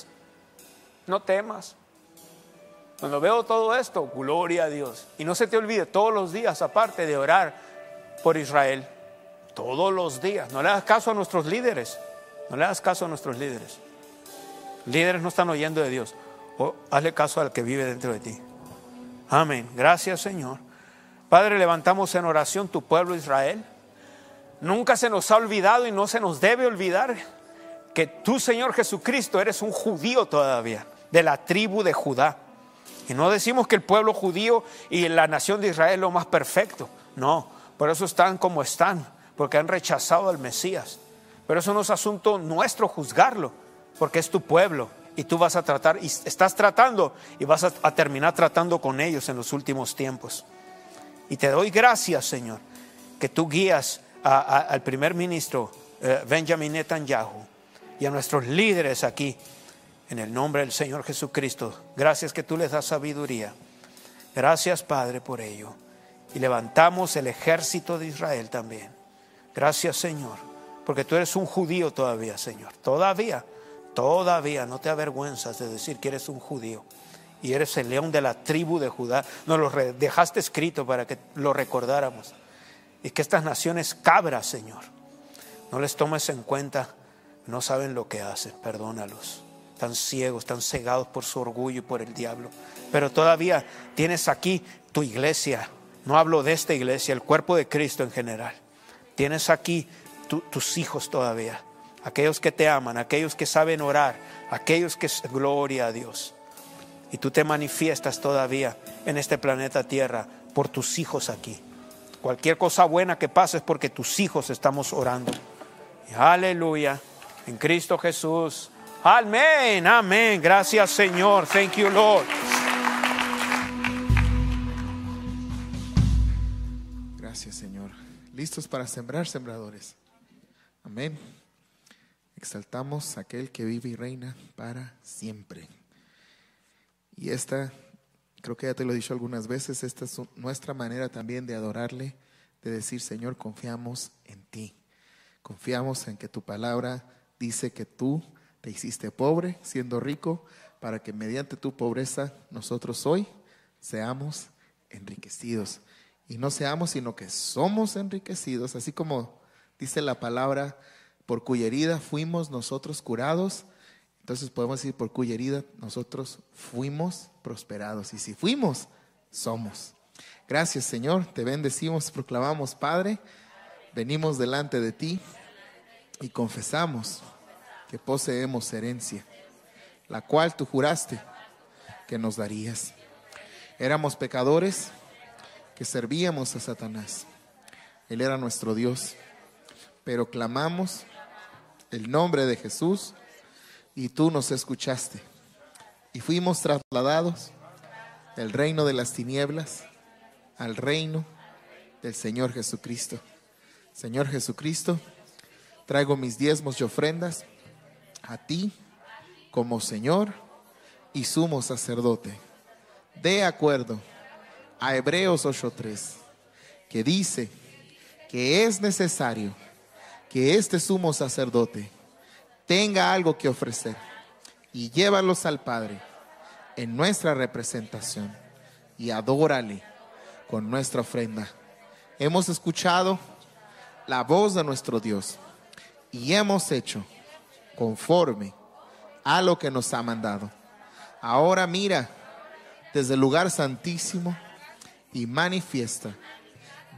no temas. Cuando veo todo esto, gloria a Dios. Y no se te olvide todos los días, aparte de orar por Israel, todos los días. No le hagas caso a nuestros líderes. No le hagas caso a nuestros líderes. Líderes no están oyendo de Dios. Hazle caso al que vive dentro de ti. Amén. Gracias, Señor. Padre, levantamos en oración tu pueblo Israel. Nunca se nos ha olvidado y no se nos debe olvidar que tú, Señor Jesucristo, eres un judío todavía, de la tribu de Judá. Y no decimos que el pueblo judío y la nación de Israel es lo más perfecto. No, por eso están como están, porque han rechazado al Mesías. Pero eso no es asunto nuestro juzgarlo, porque es tu pueblo. Y tú vas a tratar, y estás tratando, y vas a terminar tratando con ellos en los últimos tiempos. Y te doy gracias, Señor, que tú guías al primer ministro Benjamin Netanyahu y a nuestros líderes aquí, en el nombre del Señor Jesucristo. Gracias que tú les das sabiduría. Gracias, Padre, por ello. Y levantamos el ejército de Israel también. Gracias, Señor, porque tú eres un judío todavía, Señor. Todavía no te avergüenzas de decir que eres un judío y eres el león de la tribu de Judá. Nos lo dejaste escrito para que lo recordáramos. Y que estas naciones cabras, Señor, no les tomes en cuenta. No saben lo que hacen, perdónalos. Están ciegos, están cegados por su orgullo y por el diablo. Pero todavía tienes aquí tu iglesia. No hablo de esta iglesia, el cuerpo de Cristo en general. Tienes aquí tus hijos todavía. Aquellos que te aman, aquellos que saben orar, aquellos que, gloria a Dios. Y tú te manifiestas todavía en este planeta Tierra por tus hijos aquí. Cualquier cosa buena que pase es porque tus hijos estamos orando. Y aleluya, en Cristo Jesús. Amén, amén. Gracias, Señor. Thank you, Lord. Gracias, Señor. ¿Listos para sembrar, sembradores? Amén. Exaltamos a aquel que vive y reina para siempre. Y creo que ya te lo he dicho algunas veces, esta es nuestra manera también de adorarle, de decir: Señor, confiamos en ti. Confiamos en que tu palabra dice que tú te hiciste pobre siendo rico, para que mediante tu pobreza nosotros hoy seamos enriquecidos. Y no seamos, sino que somos enriquecidos, así como dice la palabra: por cuya herida fuimos nosotros curados. Entonces podemos decir: por cuya herida nosotros fuimos prosperados. Y si fuimos, somos. Gracias, Señor, te bendecimos, proclamamos, Padre, venimos delante de ti y confesamos que poseemos herencia, la cual tú juraste que nos darías. Éramos pecadores que servíamos a Satanás. Él era nuestro Dios, pero clamamos el nombre de Jesús y tú nos escuchaste y fuimos trasladados del reino de las tinieblas al reino del Señor Jesucristo. Señor Jesucristo, traigo mis diezmos y ofrendas a ti como Señor y sumo sacerdote, de acuerdo a Hebreos 8:3, que dice que es necesario que este sumo sacerdote tenga algo que ofrecer y llévalos al Padre en nuestra representación y adórale con nuestra ofrenda. Hemos escuchado la voz de nuestro Dios y hemos hecho conforme a lo que nos ha mandado. Ahora mira desde el lugar santísimo y manifiesta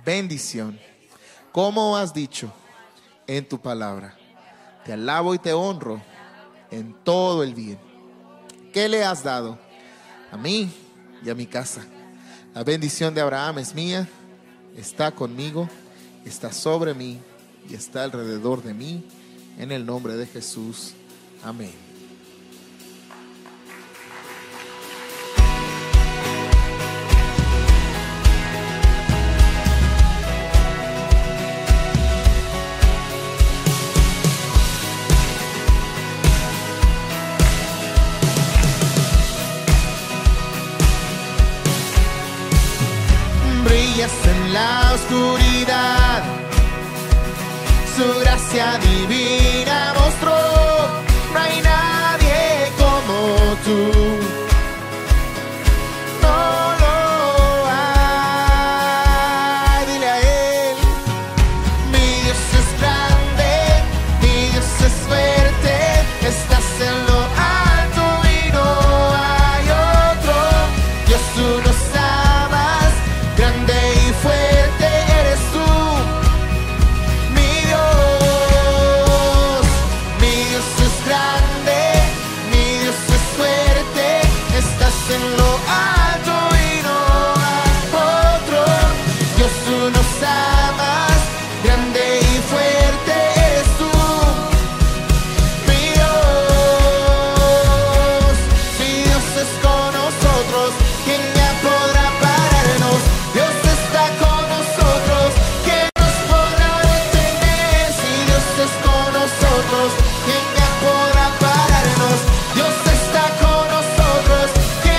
bendición, como has dicho en tu palabra. Te alabo y te honro en todo el bien que le has dado a mí y a mi casa. La bendición de Abraham es mía, está conmigo, está sobre mí y está alrededor de mí, en el nombre de Jesús. Amén. Brillas en la oscuridad, su gracia divina mostró. No hay nadie como tú, no lo hay. Dile a él: mi Dios es grande, mi Dios es fuerte, estás en lo alto y no hay otro. Dios, tú nos amas, grande y fuerte eres tú. En lo alto y no hay otro. Dios, tú nos amas, grande y fuerte eres tú. Mi Dios es con nosotros, ¿quién ya podrá pararnos? Dios está con nosotros, ¿quién nos podrá detener? Si Dios es con nosotros, ¿quién ya podrá pararnos? Dios está con nosotros,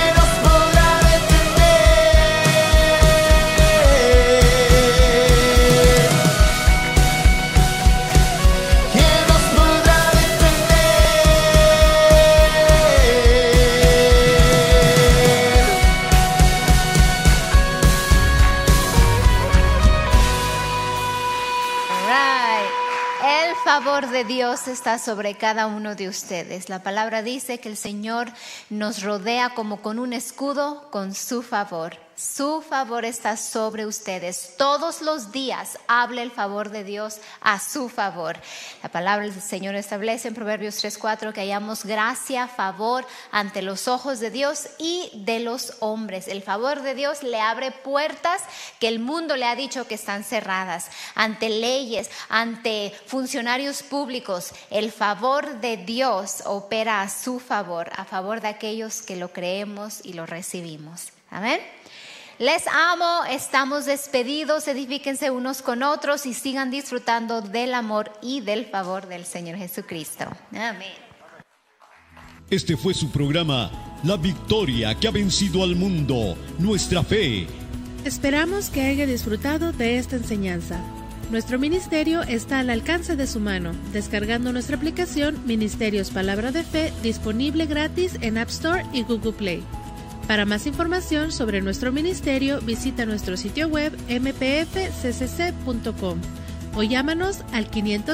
El favor de Dios está sobre cada uno de ustedes. La palabra dice que el Señor nos rodea como con un escudo con su favor. Su favor está sobre ustedes. Todos los días hable el favor de Dios a su favor. La palabra del Señor establece en Proverbios 3:4 que hallamos gracia, favor ante los ojos de Dios y de los hombres. El favor de Dios le abre puertas que el mundo le ha dicho que están cerradas. Ante leyes, ante funcionarios públicos, el favor de Dios opera a su favor, a favor de aquellos que lo creemos y lo recibimos. Amén. Les amo, estamos despedidos, edifíquense unos con otros y sigan disfrutando del amor y del favor del Señor Jesucristo. Amén. Este fue su programa, La Victoria que ha vencido al mundo, nuestra fe. Esperamos que haya disfrutado de esta enseñanza. Nuestro ministerio está al alcance de su mano, descargando nuestra aplicación Ministerios Palabra de Fe, disponible gratis en App Store y Google Play. Para más información sobre nuestro ministerio, visita nuestro sitio web mpfccc.com o llámanos al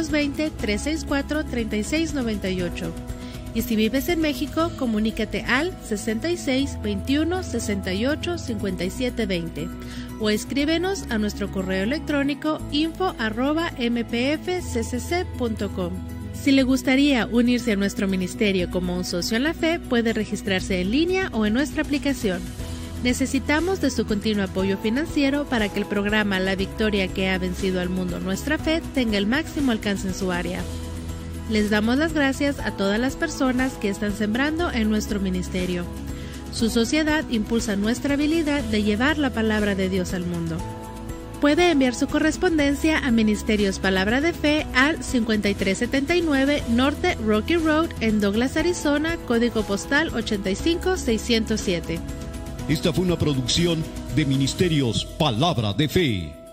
520-364-3698. Y si vives en México, comunícate al 66 21 68 57 20 o escríbenos a nuestro correo electrónico info@mpfccc.com. Si le gustaría unirse a nuestro ministerio como un socio en la fe, puede registrarse en línea o en nuestra aplicación. Necesitamos de su continuo apoyo financiero para que el programa La Victoria que ha vencido al mundo, nuestra fe, tenga el máximo alcance en su área. Les damos las gracias a todas las personas que están sembrando en nuestro ministerio. Su sociedad impulsa nuestra habilidad de llevar la palabra de Dios al mundo. Puede enviar su correspondencia a Ministerios Palabra de Fe al 5379 Norte Rocky Road en Douglas, Arizona, código postal 85607. Esta fue una producción de Ministerios Palabra de Fe.